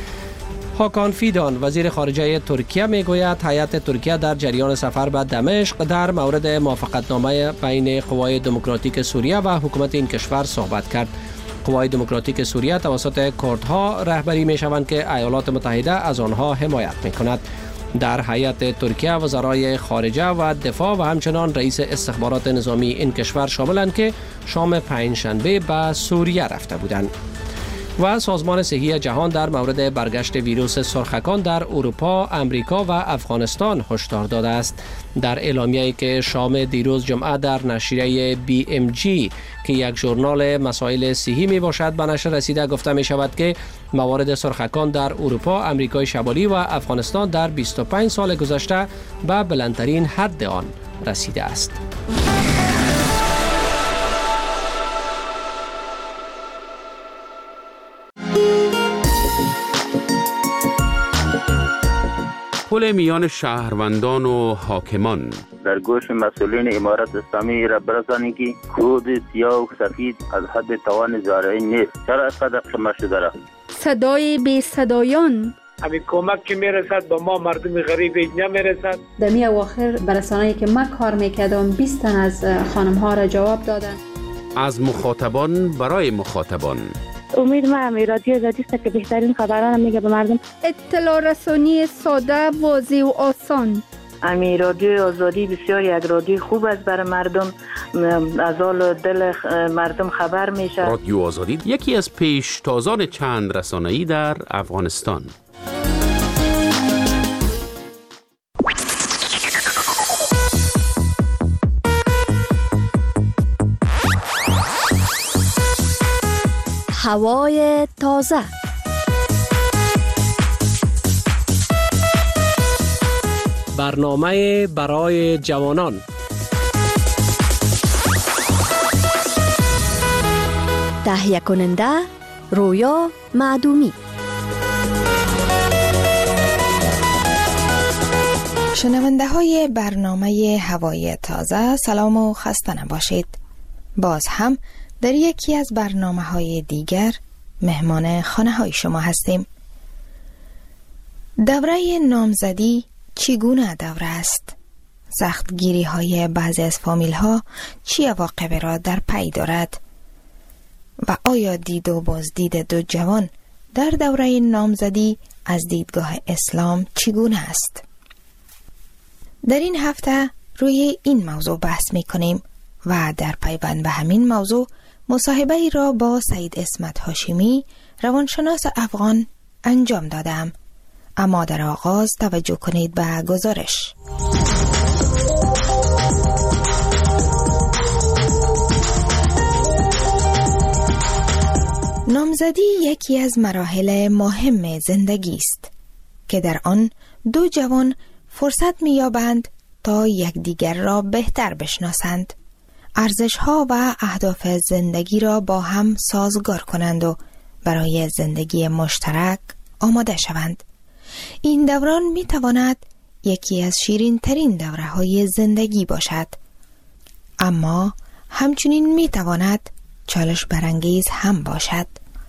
هاکان فیدان وزیر خارجه ترکیه میگوید هیئت ترکیه در جریان سفر به دمشق در مورد موافقتنامه بین قوای دموکراتیک سوریه و حکومت این کشور صحبت کرد. قوای دموکراتیک سوریه توسط کردها رهبری می شوند که ایالات متحده از آنها حمایت می کند. در هیئت ترکیه وزرای خارجه و دفاع و همچنان رئیس استخبارات نظامی این کشور شاملند که شام پنجشنبه به سوریه رفته بودند. و سازمان صحی جهان در مورد برگشت ویروس سرخکان در اروپا، امریکا و افغانستان هشدار داده است. در اعلامیه‌ای که شام دیروز جمعه در نشریه بی ام جی که یک ژورنال مسائل صحی می باشد به نشر رسیده گفته می شود که موارد سرخکان در اروپا، امریکای شمالی و افغانستان در بیست و پنج سال گذشته به بلندترین حد آن رسیده است. پل میان شهروندان و حاکمان در گوش مسئولین امارت اسلامی را برسانید که کود سیاه و سفید از حد توان زارعی نیست. چرا اینقدر شما شده را؟ صدای بی صدایان همین کمک که میرسد به ما مردم غریب نمیرسد. در می اواخر برسانه‌ای که من کار میکردم بیست تن از خانم ها را جواب دادن. از مخاطبان برای مخاطبان. امید ما امی رادیو آزادی است که بهترین خبران میگه به مردم. اطلاع رسانی ساده، واضح و آسان. امی رادیو آزادی بسیار یک رادیو خوب است برای مردم، از حال دل مردم خبر میشه. رادیو آزادی یکی از پیشتازان چند رسانه‌ای در افغانستان. هوای تازه. برنامه برای جوانان. تهیه کننده رویا معدومی. شنونده های برنامه هوای تازه، سلام و خسته نباشید. باز هم در یکی از برنامه های دیگر مهمان خانه های شما هستیم. دوره نامزدی چگونه دوره است؟ سختگیری های بعضی از فامیل ها چی عواقب را در پی دارد؟ و آیا دید و بازدید دو جوان در دوره نامزدی از دیدگاه اسلام چگونه است؟ در این هفته روی این موضوع بحث می کنیم و در پیوند به همین موضوع مصاحبه را با سید اسمت هاشمی، روانشناس افغان انجام دادم. اما در آغاز توجه کنید به گزارش. نامزدی یکی از مراحل مهم زندگی است که در آن دو جوان فرصت می‌یابند تا یکدیگر را بهتر بشناسند، ارزش‌ها و اهداف زندگی را با هم سازگار کنند و برای زندگی مشترک آماده شوند. این دوران می‌تواند یکی از شیرین‌ترین دوره‌های زندگی باشد، اما همچنین می‌تواند چالش برانگیز هم باشد.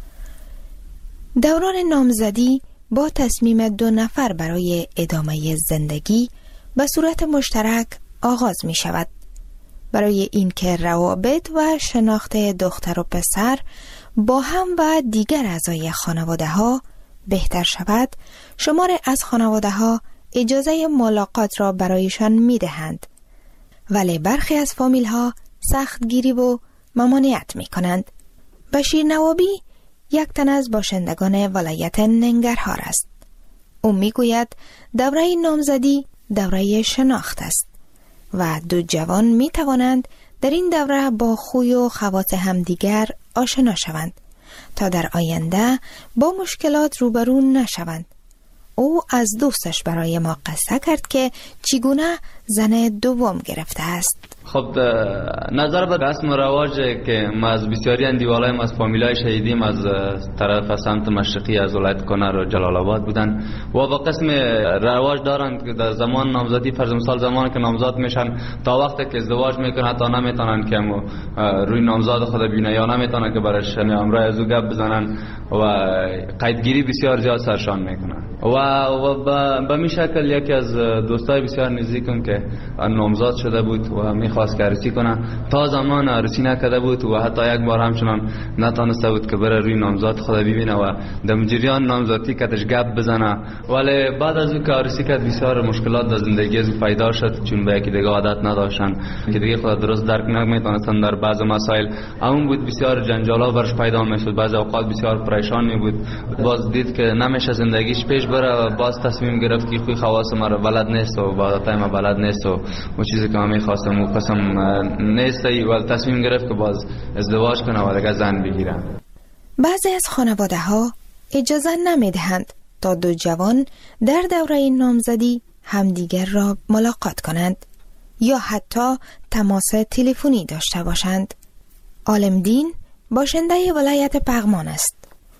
دوران نامزدی با تصمیم دو نفر برای ادامه زندگی به صورت مشترک آغاز می شود. برای اینکه روابط و شناخت دختر و پسر با هم و دیگر اعضای خانواده ها بهتر شود، شمار از خانواده ها اجازه ملاقات را برایشان می دهند، ولی برخی از فامیل ها سختگیری و ممانعت می کنند. بشیر نوابی یک تن از باشندگان ولایت ننگرهار است. او می گوید دوره نامزدی دوره شناخت است و دو جوان می توانند در این دوره با خوی و خواص همدیگر آشنا شوند تا در آینده با مشکلات روبرو نشوند. او از دوستش برای ما قصه کرد که چگونه زن دوم گرفته است. خب نظر به رسم و رواج که ما از بسیاری اندیوالای از فامیلای شهیدیم از طرف سمت مشرقی از ولایت کنر و جلال آباد بودن و با قسم رواج دارند که در زمان نامزدی فرض مثال زمان که نامزاد میشن تا وقتی که ازدواج میکنن تا نمیتونن که روی نامزاد خود ببینن یا نمیتونن که برش امرای از او گپ بزنن و قیدگیری بسیار زیاد سرشان میکنن و و به می شکل یکی از دوستای بسیار نزدیکم که نامزاد شده بود و میخواست که عروسی کنه، تا زمان عروسی نکرده بود و حتی یک بار همچنان نتونسته بود که بره روی نامزاد خود ببینه و در جریان نامزادی کتش گپ بزنه. ولی بعد از اون که عروسی کرد بسیار مشکلات در زندگی از پیدا شد، چون به یکی دیگه عادت نداشتن که دیگه خود درست درک نمیتونستن در بعض مسائل. اون بود بسیار جنجالا برش پیدا میشد، بعضی اوقات بسیار پریشان می بود. باز دید که نمیشه زندگیش پیش بره، باز تصمیم گرفت که خوی خواص ما رو بلد نیست و عادتای ما بلد نیست و اون چیزی که من می‌خواستم و قسم نیست و تصمیم گرفت که باز ازدواج کنه و دیگه زن بگیره. بعضی از خانواده ها اجازه نمیدهند تا دو جوان در دوره نامزدی همدیگر را ملاقات کنند یا حتی تماس تلفنی داشته باشند. عالمدین باشنده ولایت پغمان است.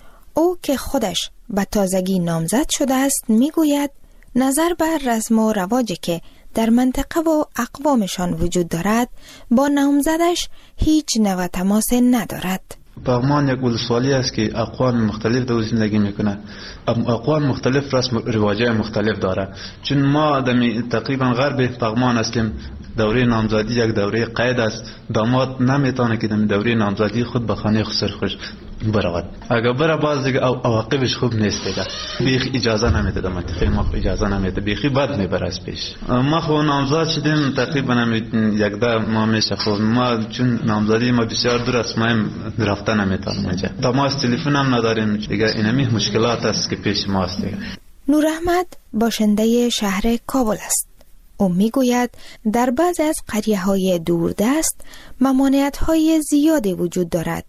او که خودش به تازگی نامزد شده است میگوید نظر بر رسم و رواجی که در منطقه و اقوامشان وجود دارد با نامزدش هیچ نوع تماس ندارد. پغمان یک ولسوالی است که اقوام مختلف در زندگی میکنه. اقوام مختلف رسم و رواجای مختلف داره. چون ما در تقریبا غرب پغمان هستیم، دوره نامزدی یک دوره قید است. داماد نمیتونه که در دوره نامزدی خود به خانه خسر برود. اگر بره باز دیگه عواقبش خوب نیست دیگه. بیخ اجازه نمیده، در منطقه ما اجازه نمیده، بیخی بد میبره از پیش. ما خو نامزد شدیم تقریبا یک ده ماه میشه. خب ما چون نامزدی ما بسیار دور است، ما رفته نمیتونیم اونجا. تماس تلفن هم نداریم دیگه. اینمی مشکلات است که پیش ماست دیگه. نور احمد باشنده شهر کابل است. او میگوید در بعضی از قریه های دوردست ممانعت های زیادی وجود دارد.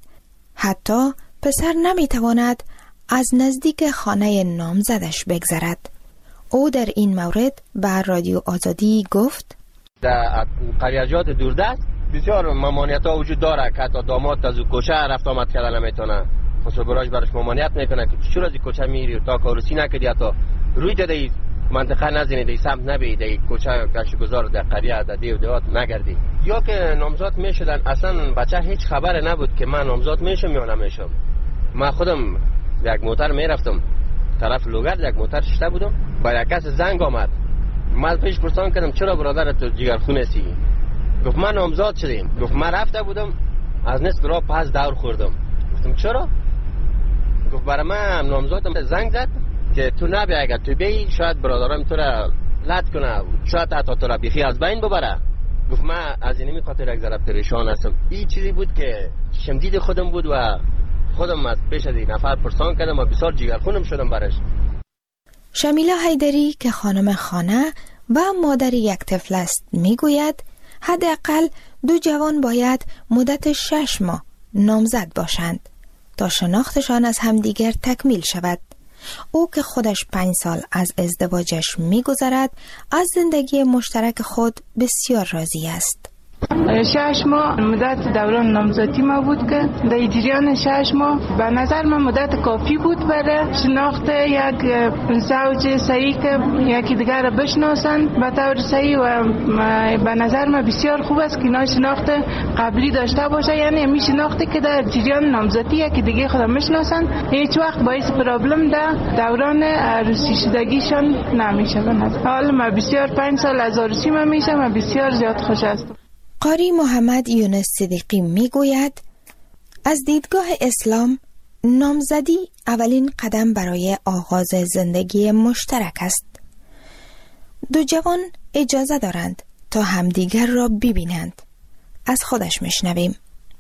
حتی پسر نمیتواند از نزدیک خانه نامزدش بگذرد. او در این مورد به رادیو آزادی گفت در قریه‌جات دوردست بسیار ممانعت ها وجود داره که حتی داماد از کوچه رفت آمد کردن نمیتونه. خصوصا براش برش ممانعت میکنه که چرا از کوچه میری تا کارسی نکردی، حتی روی دادی منطقه نزینی، دی سمت نبی، دی کوچه گشت گذار در قریه در دیو دیوات نگردی. یا که نامزاد میشدن اصلا بچه هیچ خبر نبود که من نامزاد میشم یا نمیشم. من خودم یک موتر میرفتم طرف لوگرد، یک موتر شته بودم، با یک کس زنگ آمد. من پیش پرسان کردم چرا برادر تو جگرخونه سی؟ گفت من نامزاد شدیم. گفت من رفته بودم از نصف راه پس دور خوردم. گفتم چرا؟ گفت برای من نامزادم زنگ زد که تو نبی، اگر تو بی شاید برادرم تو را لط کنه، شاید حتی تو را بیخی از بین ببره. گفت من از اینمی خاطر یک ذره پریشان هستم. این چیزی بود که شمدید خودم بود و خودم از پیش از این نفر پرسان کردم و بسیار جگرخونم شدم برش. شمیلا حیدری که خانم خانه و مادر یک طفل است میگوید حداقل دو جوان باید مدت شش ماه نامزد باشند تا شناختشان از همدیگر تکمیل شود. او که خودش پنج سال از ازدواجش می‌گذرد، از زندگی مشترک خود بسیار راضی است. شش ماه مدت دوران نامزدی ما بود که در جریان شش ماه به نظر من مدت کافی بود برای شناخت یک زوج صحیح که یکی دیگر را بشناسن به طور صحیح و به نظر من بسیار خوب است که اینا شناخت قبلی داشته باشه، یعنی می شناختی که در جریان نامزدی یکی دیگه خودم میشناسن، هیچ وقت باعث پرابلم در دوران عروسی شدگیشان نمیشه. به نظر حالا من بسیار پنج سال از عروسی من میشم و بسیار زیاد خوش هستم. قاری محمد یونس صدیقی می گوید از دیدگاه اسلام نامزدی اولین قدم برای آغاز زندگی مشترک است. دو جوان اجازه دارند تا همدیگر را ببینند. از خودش میشنویم.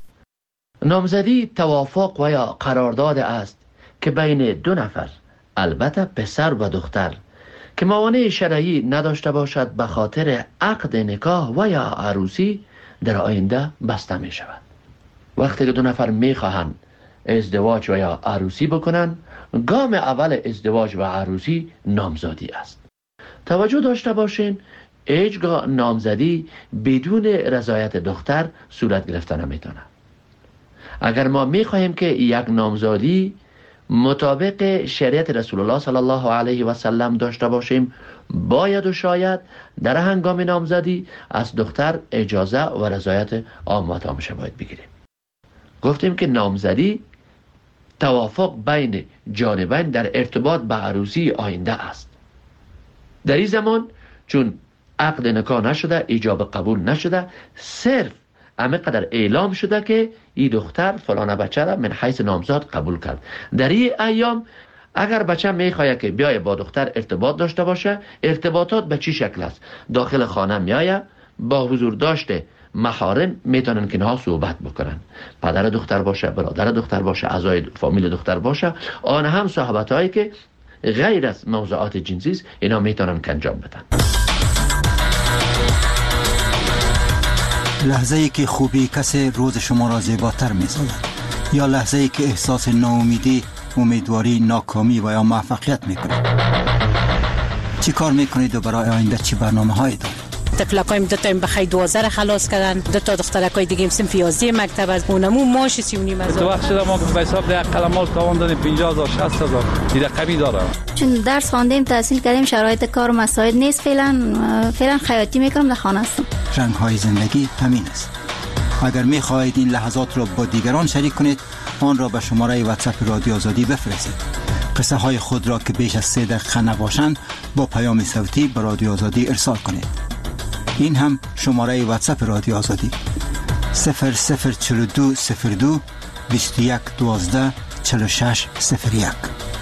نامزدی توافق و یا قرارداد است که بین دو نفر، البته پسر و دختر، که موانع شرعی نداشته باشد به خاطر عقد نکاح و یا عروسی در آینده بسته می شود. وقتی که دو نفر می خواهند ازدواج و یا عروسی بکنند، گام اول ازدواج و عروسی نامزدی است. توجه داشته باشین هیچگاه نامزدی بدون رضایت دختر صورت گرفته نمیتونه. اگر ما می خواهیم که یک نامزدی مطابق شریعت رسول الله صلی الله علیه و سلم داشته باشیم، باید و شاید در هنگام نامزدی از دختر اجازه و رضایت عام و تامشه باید بگیریم. گفتیم که نامزدی توافق بین جانبین در ارتباط به عروسی آینده است. در این زمان چون عقد نکاح نشده، ایجاب قبول نشده، صرف همه قدر اعلام شده که این دختر فلانه بچه را من حیث نامزاد قبول کرد. در این ایام اگر بچه میخواه که بیای با دختر ارتباط داشته باشه، ارتباطات به چی شکل است؟ داخل خانه میایه، با حضور داشته محارم میتونن که نها صحبت بکنن، پدر دختر باشه، برادر دختر باشه، اعضای فامیل دختر باشه، آن هم صحبت هایی که غیر از موضوعات جنسی است، اینا میتونن که انجام بدن. لحظه ای که خوبی کسی روز شما را زیباتر می‌سازد، یا لحظه ای که احساس ناامیدی، امیدواری، ناکامی و یا موفقیت میکنید. چی کار میکنید و برای آینده چی برنامه هایی دارید؟ تفلقایم دو تا بخای دوازده خلاص کردن، دو تا دخترکای دیگه هم صنف یازده مکتب از اونمو ماش سی و نیم هزار. تو وقت شده ما به حساب ده قلمال تاوان دادیم پنجاه هزار شصت هزار دیگه قوی داره. چون درس خواندیم، تحصیل کردیم، شرایط کار مساعد نیست، فعلا فعلا خیاطی میکنم، در خانه هستم. رنگ های زندگی همین است. اگر میخواهید این لحظات را با دیگران شریک کنید، آن را به شماره واتساپ رادیو آزادی بفرستید. قصه های خود را که بیش از سه دقیقه نباشند با پیام صوتی به رادیو آزادی ارسال کنید. این هم شماره واتساپ رادیو آزادی صفر صفر چهل و دو صفر دو بیست و یک دوازده چهل و شش صفر یک.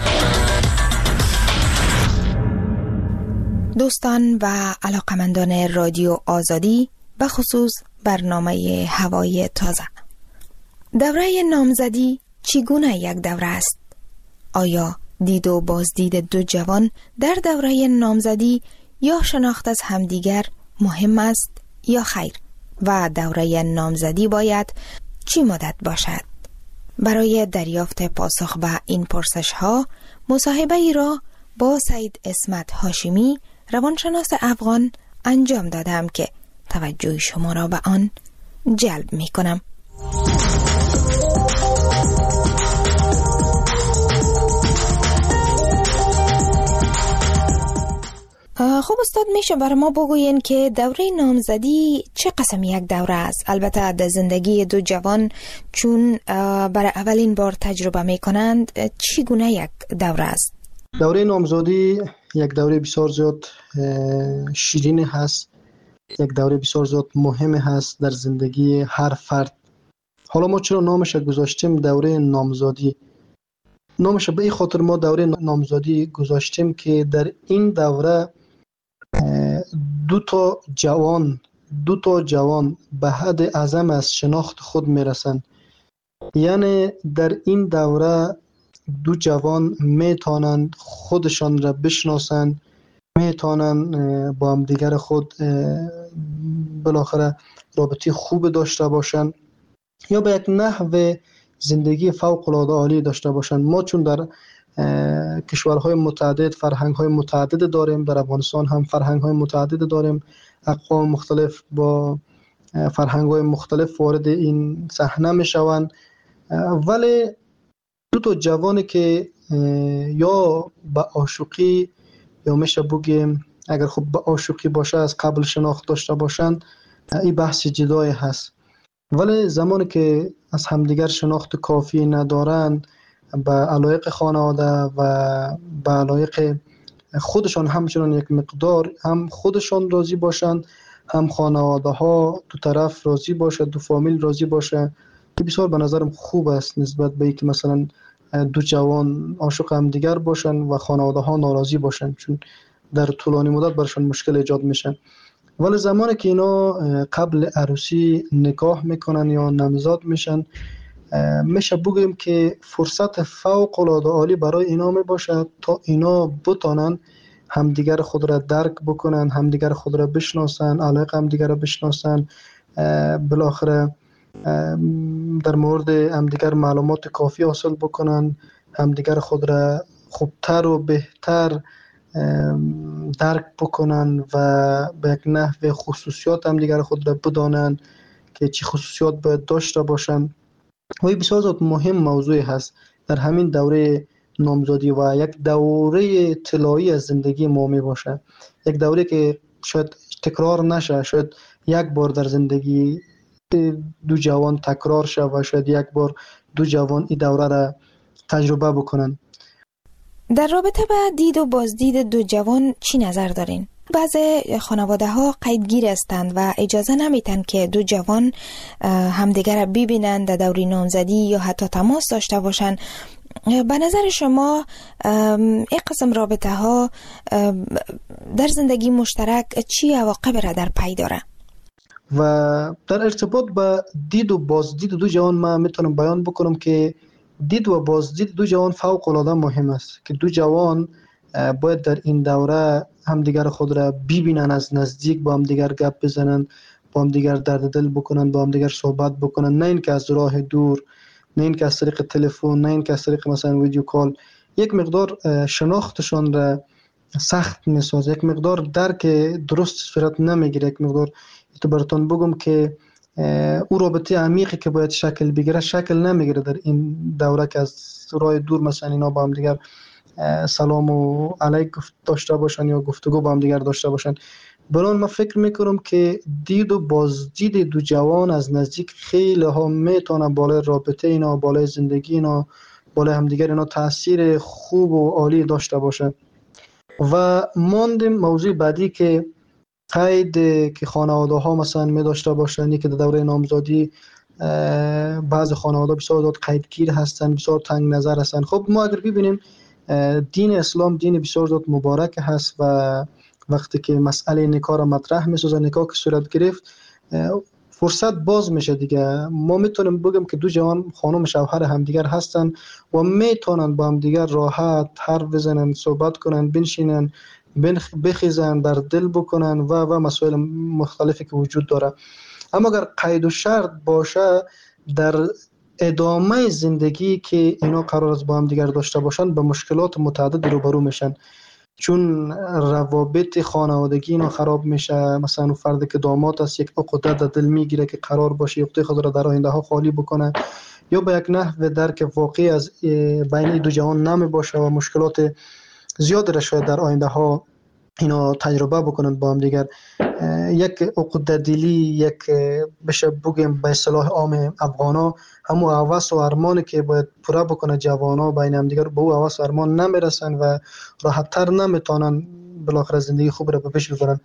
دوستان و علاقمندان رادیو آزادی، به خصوص برنامه هوای تازه، دوره نامزدی چگونه یک دوره است؟ آیا دید و بازدید دو جوان در دوره نامزدی یا شناخت از همدیگر مهم است یا خیر؟ و دوره نامزدی باید چی مدت باشد؟ برای دریافت پاسخ به این پرسش ها مصاحبه ای را با سید اسمت هاشمی، روانشناس افغان انجام دادم که توجه شما را به آن جلب می کنم. خب استاد، میشه برای ما بگوین که دوره نامزدی چه قسم یک دوره است؟ البته در زندگی دو جوان چون برای اولین بار تجربه میکنند، چگونه یک دوره است؟ دوره نامزدی یک دوره بسیار زیاد شیرین هست، یک دوره بسیار زیاد مهم هست در زندگی هر فرد. حالا ما چرا نامش گذاشتیم دوره نامزدی؟ نامش به این خاطر ما دوره نامزدی گذاشتیم که در این دوره دو تا جوان دو تا جوان به حد اعظم از شناخت خود میرسند. یعنی در این دوره دو جوان میتونند خودشان را بشناسند، میتونند با هم دیگر خود بالاخره رابطه خوب داشته باشند یا به یک نحو زندگی فوق العاده عالی داشته باشند. ما چون در کشورهای متعدد فرهنگ‌های متعدد داریم، در افغانستان هم فرهنگ‌های متعدد داریم، اقوام مختلف با فرهنگ‌های مختلف وارد این صحنه میشوند، ولی دو تا جوانی که یا به عاشقی یا میشه بگیم اگر خب به عاشقی باشه از قبل شناخت داشته باشند، این بحث جدایی هست. ولی زمانی که از همدیگر شناخت کافی ندارند، به علایق خانواده و به علایق خودشان همچنان یک مقدار هم خودشان راضی باشند، هم خانواده ها دو طرف راضی باشه، دو فامیل راضی باشه، که بسیار به نظرم خوب است نسبت به اینکه مثلا دو جوان عاشق هم دیگر باشن و خانواده ها ناراضی باشن، چون در طولانی مدت برشان مشکل ایجاد میشه. ولی زمانی که اینا قبل عروسی نکاح میکنن یا نامزاد میشن، میشه بگیم که فرصت فوق العاده عالی برای اینا میباشه تا اینا بتونن همدیگر خود را درک بکنن، همدیگر خود را بشناسن، علایق همدیگر را بشناسن، بالاخره در مورد همدیگر معلومات کافی حاصل بکنن، همدیگر خود را خوبتر و بهتر درک بکنن و به یک نحو خصوصیات همدیگر خود را بدانن که چه خصوصیات باید داشته باشن. و این بسیار زیاد مهم موضوعی هست در همین دوره نامزادی و یک دوره طلایی از زندگی ما می باشه، یک دوره که شاید تکرار نشه، شاید یک بار در زندگی دو جوان تکرار شه و شاید یک بار دو جوان این دوره را تجربه بکنن. در رابطه با دید و بازدید دو جوان چی نظر دارین؟ بعضی خانواده ها قیدگیر هستند و اجازه نمیتن که دو جوان همدیگر را ببینند در دوره نامزدی یا حتی تماس داشته باشن. به نظر شما این قسم رابطه ها در زندگی مشترک چی عواقب را در پی داره؟ و در ارتباط با دید و بازدید دو جوان من میتونم بیان بکنم که دید و بازدید دو جوان فوق العاده مهم است که دو جوان باید در این دوره همدیگر خود را ببینن، از نزدیک با همدیگر گپ بزنن، با همدیگر درد دل بکنن، با همدیگر صحبت بکنن، نه اینکه از راه دور، نه اینکه از طریق تلفن، نه اینکه از طریق مثلا ویدیو کال. یک مقدار شناختشان را سخت میسازه، یک مقدار درک درست صورت نمیگیره، یک مقدار تو براتون بگم که او رابطه عمیقی که باید شکل بگیره شکل نمیگیره در این دوره که از راه دور مثلا اینا با هم دیگر سلام و علیک داشته باشن یا گفتگو با هم دیگر داشته باشن. برای من فکر میکنم که دید و بازدید دو جوان از نزدیک خیلی ها میتونه بالای رابطه اینا، بالای زندگی اینا، بالای همدیگر اینا تاثیر خوب و عالی داشته باشه. و ماندیم موضوع بعدی که قید که خانواده ها مثلا می داشته باشند، که در دوره نامزادی بعض خانواده بسیار زیاد قیدگیر هستند، بسیار تنگ نظر هستند. خب ما اگر ببینیم دین اسلام دین بسیار زیاد مبارک هست و وقتی که مسئله نکاح را مطرح می‌سازه، نکاح که صورت گرفت فرصت باز میشه دیگه. ما میتونیم بگیم که دو جوان خانم شوهر همدیگر هستند و میتونن با همدیگر راحت حرف بزنن، صحبت کنن، بنشینن، بخیزن، در دل بکنن و و مسائل مختلفی که وجود داره. اما اگر قید و شرط باشه در ادامه زندگی که اینا قرار است با هم دیگر داشته باشن به مشکلات متعدد روبرو میشن، چون روابط خانوادگی اینا خراب میشه. مثلا اون فردی که داماد است یک عقده در دل میگیره که قرار باشه عقده خود را در آینده ها خالی بکنه، یا به یک نحو درک واقعی از بین دو جوان نمی باشه و مشکلات زیاد را شاید در آینده ها اینا تجربه بکنن با هم دیگر. یک عقده دلی، یک بشه بگیم به اصطلاح عام افغانا همون هوس و ارمانی که باید پوره بکنه جوانا بین هم دیگر به او هوس و ارمان نمیرسن و راحت تر نمیتونن بالاخره زندگی خوب را به پیش ببرن.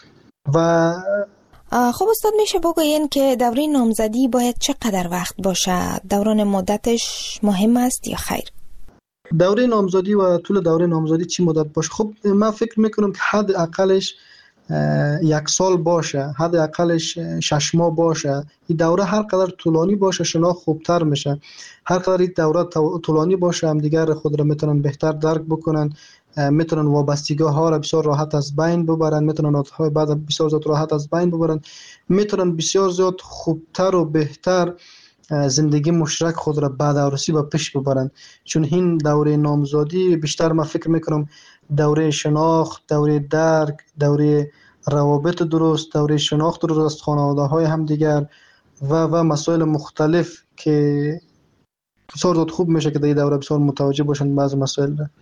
و خب استاد میشه بگوین که دوره نامزدی باید چقدر وقت باشه؟ دوران مدتش مهم است یا خیر؟ دوره نامزدی و طول دوره نامزدی چی مدت باشه؟ خب من فکر میکنم که حد اقلش یک سال باشه، حد اقلش شش ماه باشه. این دوره هر قدر طولانی باشه شناخت خوبتر میشه، هر قدر این دوره طولانی باشه هم دیگر خود را میتونن بهتر درک بکنن، میتونن وابستگی ها را بسیار راحت از بین ببرن، میتونن عادتهای بعد بسیار زیاد راحت از بین ببرن، میتونن بسیار زیاد خوبتر و بهتر زندگی مشترک خود را بعد عروسی به پیش ببرند. چون این دوره نامزادی بیشتر من فکر میکنم دوره شناخت، دوره درک، دوره روابط درست، دوره شناخت درست خانواده های همدیگر و و مسائل مختلف که بسیار زود خوب میشه که در این دوره بسیار متوجه باشند بعض مسائل را.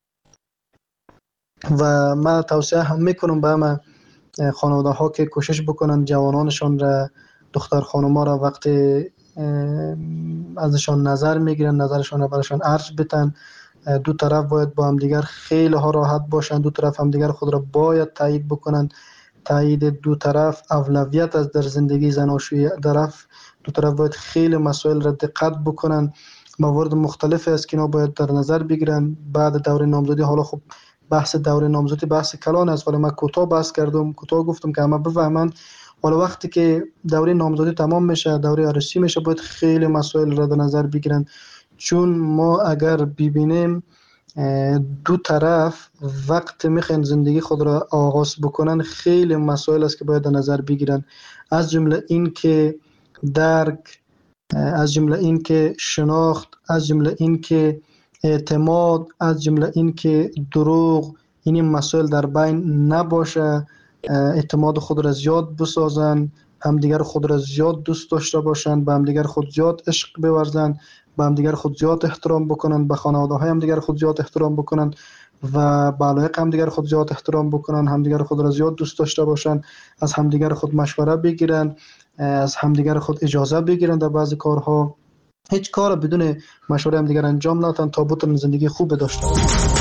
و من توصیه هم میکنم به همه خانواده ها که کوشش بکنن جوانانشان را، دختر خانم ها را وقتی ازشان نظر میگیرن نظرشان را برشان عرض بتن. دو طرف باید با هم دیگر خیلی ها راحت باشن، دو طرف هم دیگر خود را باید تایید بکنن. تایید دو طرف اولویت است در زندگی زناشویی. طرف دو طرف باید خیلی مسائل را دقت بکنن. موارد مختلفی است که اینا باید در نظر بگیرن بعد دوره نامزدی. حالا خب بحث دوره نامزدی بحث کلان است ولی من کوتاه بحث کردم، کوتاه گفتم که همه بفهمن. حالا وقتی که دوره نامزدی تمام میشه، دوره عروسی میشه، باید خیلی مسائل را در نظر بگیرن. چون ما اگر ببینیم دو طرف وقت میخوان زندگی خود را آغاز بکنن، خیلی مسائل است که باید در نظر بگیرن. از جمله این که درک، از جمله این که شناخت، از جمله این که اعتماد، از جمله این که دروغ، این مسائل در بین نباشه. اعتماد خود را زیاد بسازن، همدیگر خود را زیاد دوست داشته باشند، به همدیگر خود زیاد عشق بورزند، به همدیگر خود زیاد احترام بکنن، به خانواده های همدیگر خود زیاد احترام بکنن و به علایق همدیگر خود زیاد احترام بکنن، همدیگر خود را زیاد دوست داشته باشند، از همدیگر خود مشوره بگیرن، از همدیگر خود اجازه بگیرن در بعضی کارها. هیچ کار بدون مشوره همدیگر انجام ندن تا بتونن زندگی خوب داشته باشند.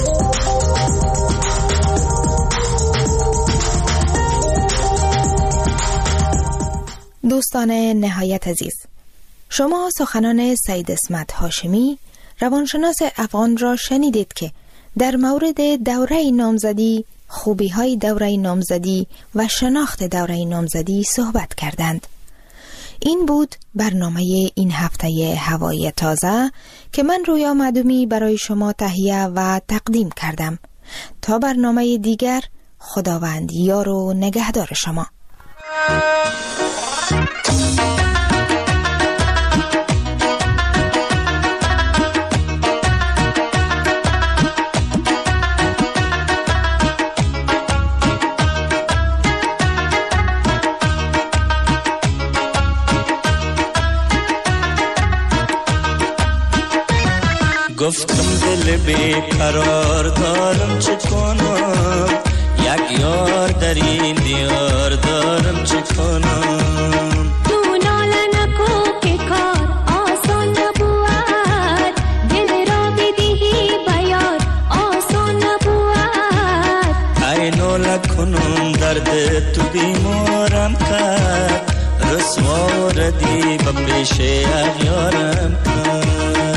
دوستان نهایت عزیز، شما سخنان سید اسمت هاشمی روانشناس افغان را شنیدید که در مورد دوره نامزدی، خوبی های دوره نامزدی و شناخت دوره نامزدی صحبت کردند. این بود برنامه این هفته هوای تازه که من رویا معدومی برای شما تهیه و تقدیم کردم. تا برنامه دیگر، خداوند یار و نگهدار شما. گفتم دل بیقرار دارم چه کنم، یک یار در این دیار دارم چه کنم. تو ناله نکو که کار آسان نبود، دل را بدهی بیار آسان نبود. ای ناله کنم درد تو بیمارم کرد، رسوا ردی به پیش اغیارم کرد.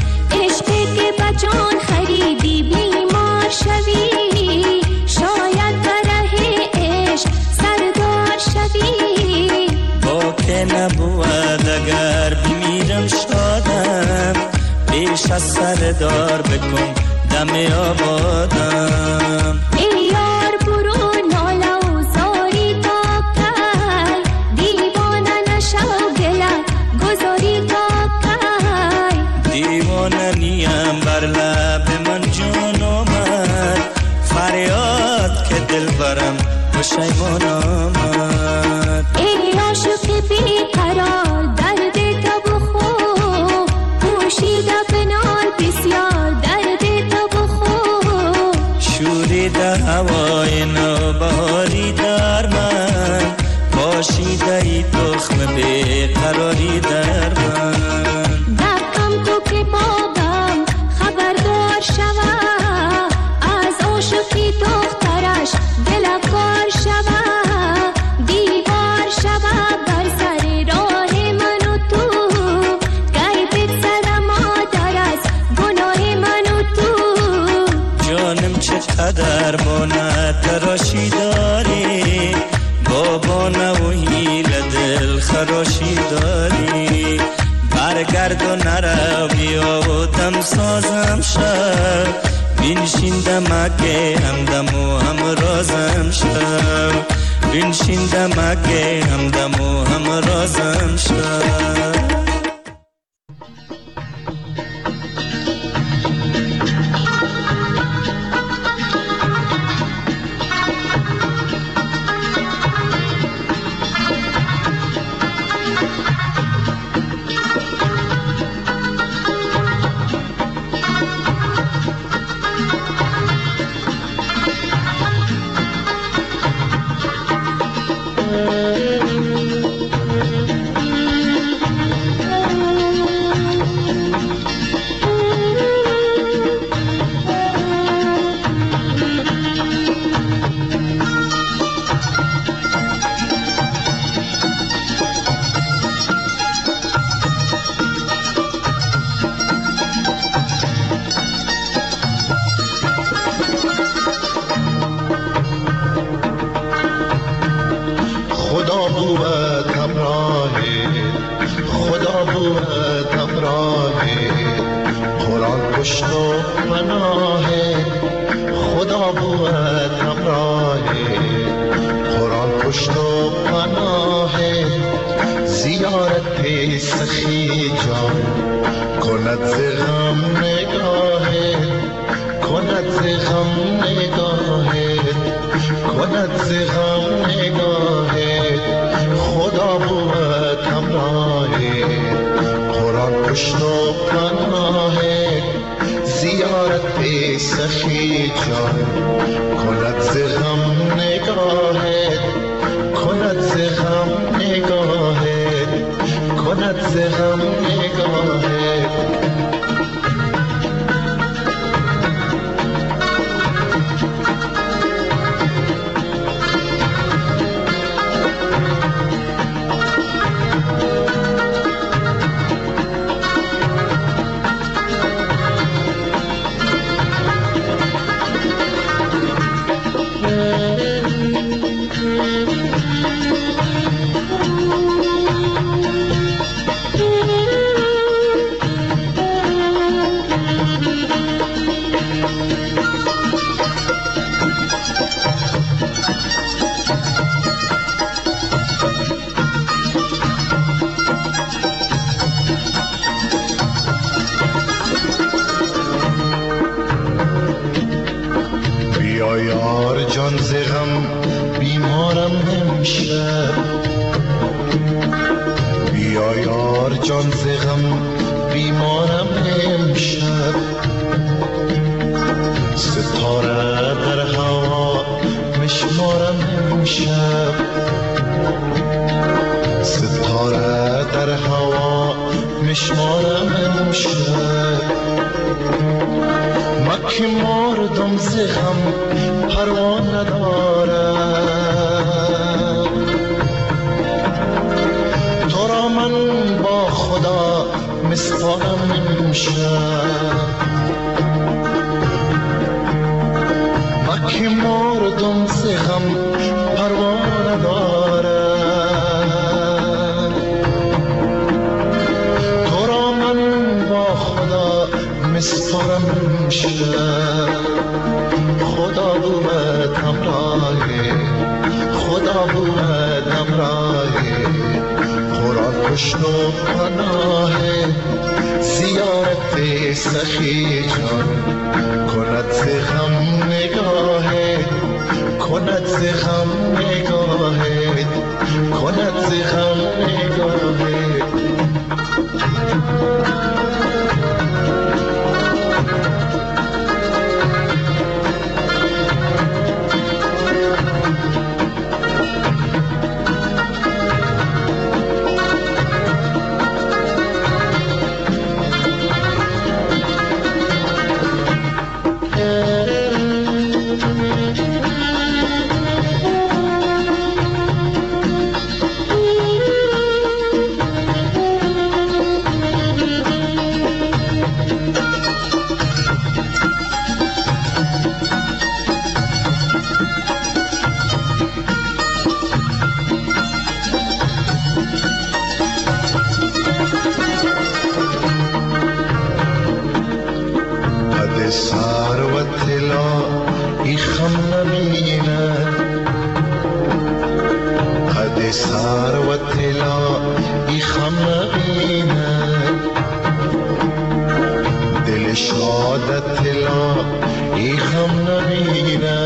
جان خریدی بیمار شوی، شاید بره عشق سردار شوی. با که نبود اگر بمیرم شادم، پیش از سردار بکن دم آبادم. ای یار برو ناله و زاری تا کی، دیوانه نشو گله گذاری تا کی. دیوانه نیم بر لب من جون آمد، فریاد که دل برم پشیمان آمد. ای عاشق بی قرار درد تو بخور، پوشیده بنال بسیار درد تو بخور. شوریده هوای نوبهاری در من، پاشیده ای تخم بی قراری در من. دقم تو که بابم خبردار شوه، از عاشقی دخترش دلکار شوه. دیوار شوه بر سر راه من و تو، غیبت سر مادر از گناه من و تو. جانم چقدر بانه تراشی داری، بابا نوهی لدل خراشی داری. برگرد و نرو بیا و دم سازم شو، بینشین دمکه همدم و همرازم شو. بینشین دمکه همدم و همرازم شو. پشت و پناه خدا بود همراه قرآن پشت و پناه زیارت سخی جان کند ز غم نگاه کند ز غم نگاه کند ز غم نگاه خدا بود همراه قرآن پشت و پناه زیارت سخی جان کند ز غم نگاه کند ز غم نگاه کند ز غم نگاه جان ز غم بیمارم امشب بیا یار جان ز غم بیمارم امشب ستاره در هوا مشمارم امشب ستاره در هوا مشمارم امشب مکه مردم ز غم پروا ندارم تو را من با خدا مسپارم امشب مکه مردم ز غم پروا ندارم تو را من با خدا مسپارم امشب خدا بود همراه خدا بود همراه قرآن پشت و پناه زیارت سخی جان کند ز غم نگاه کند ز غم نگاه کند ز غم نگاه دل شادت لا ای خم نبینه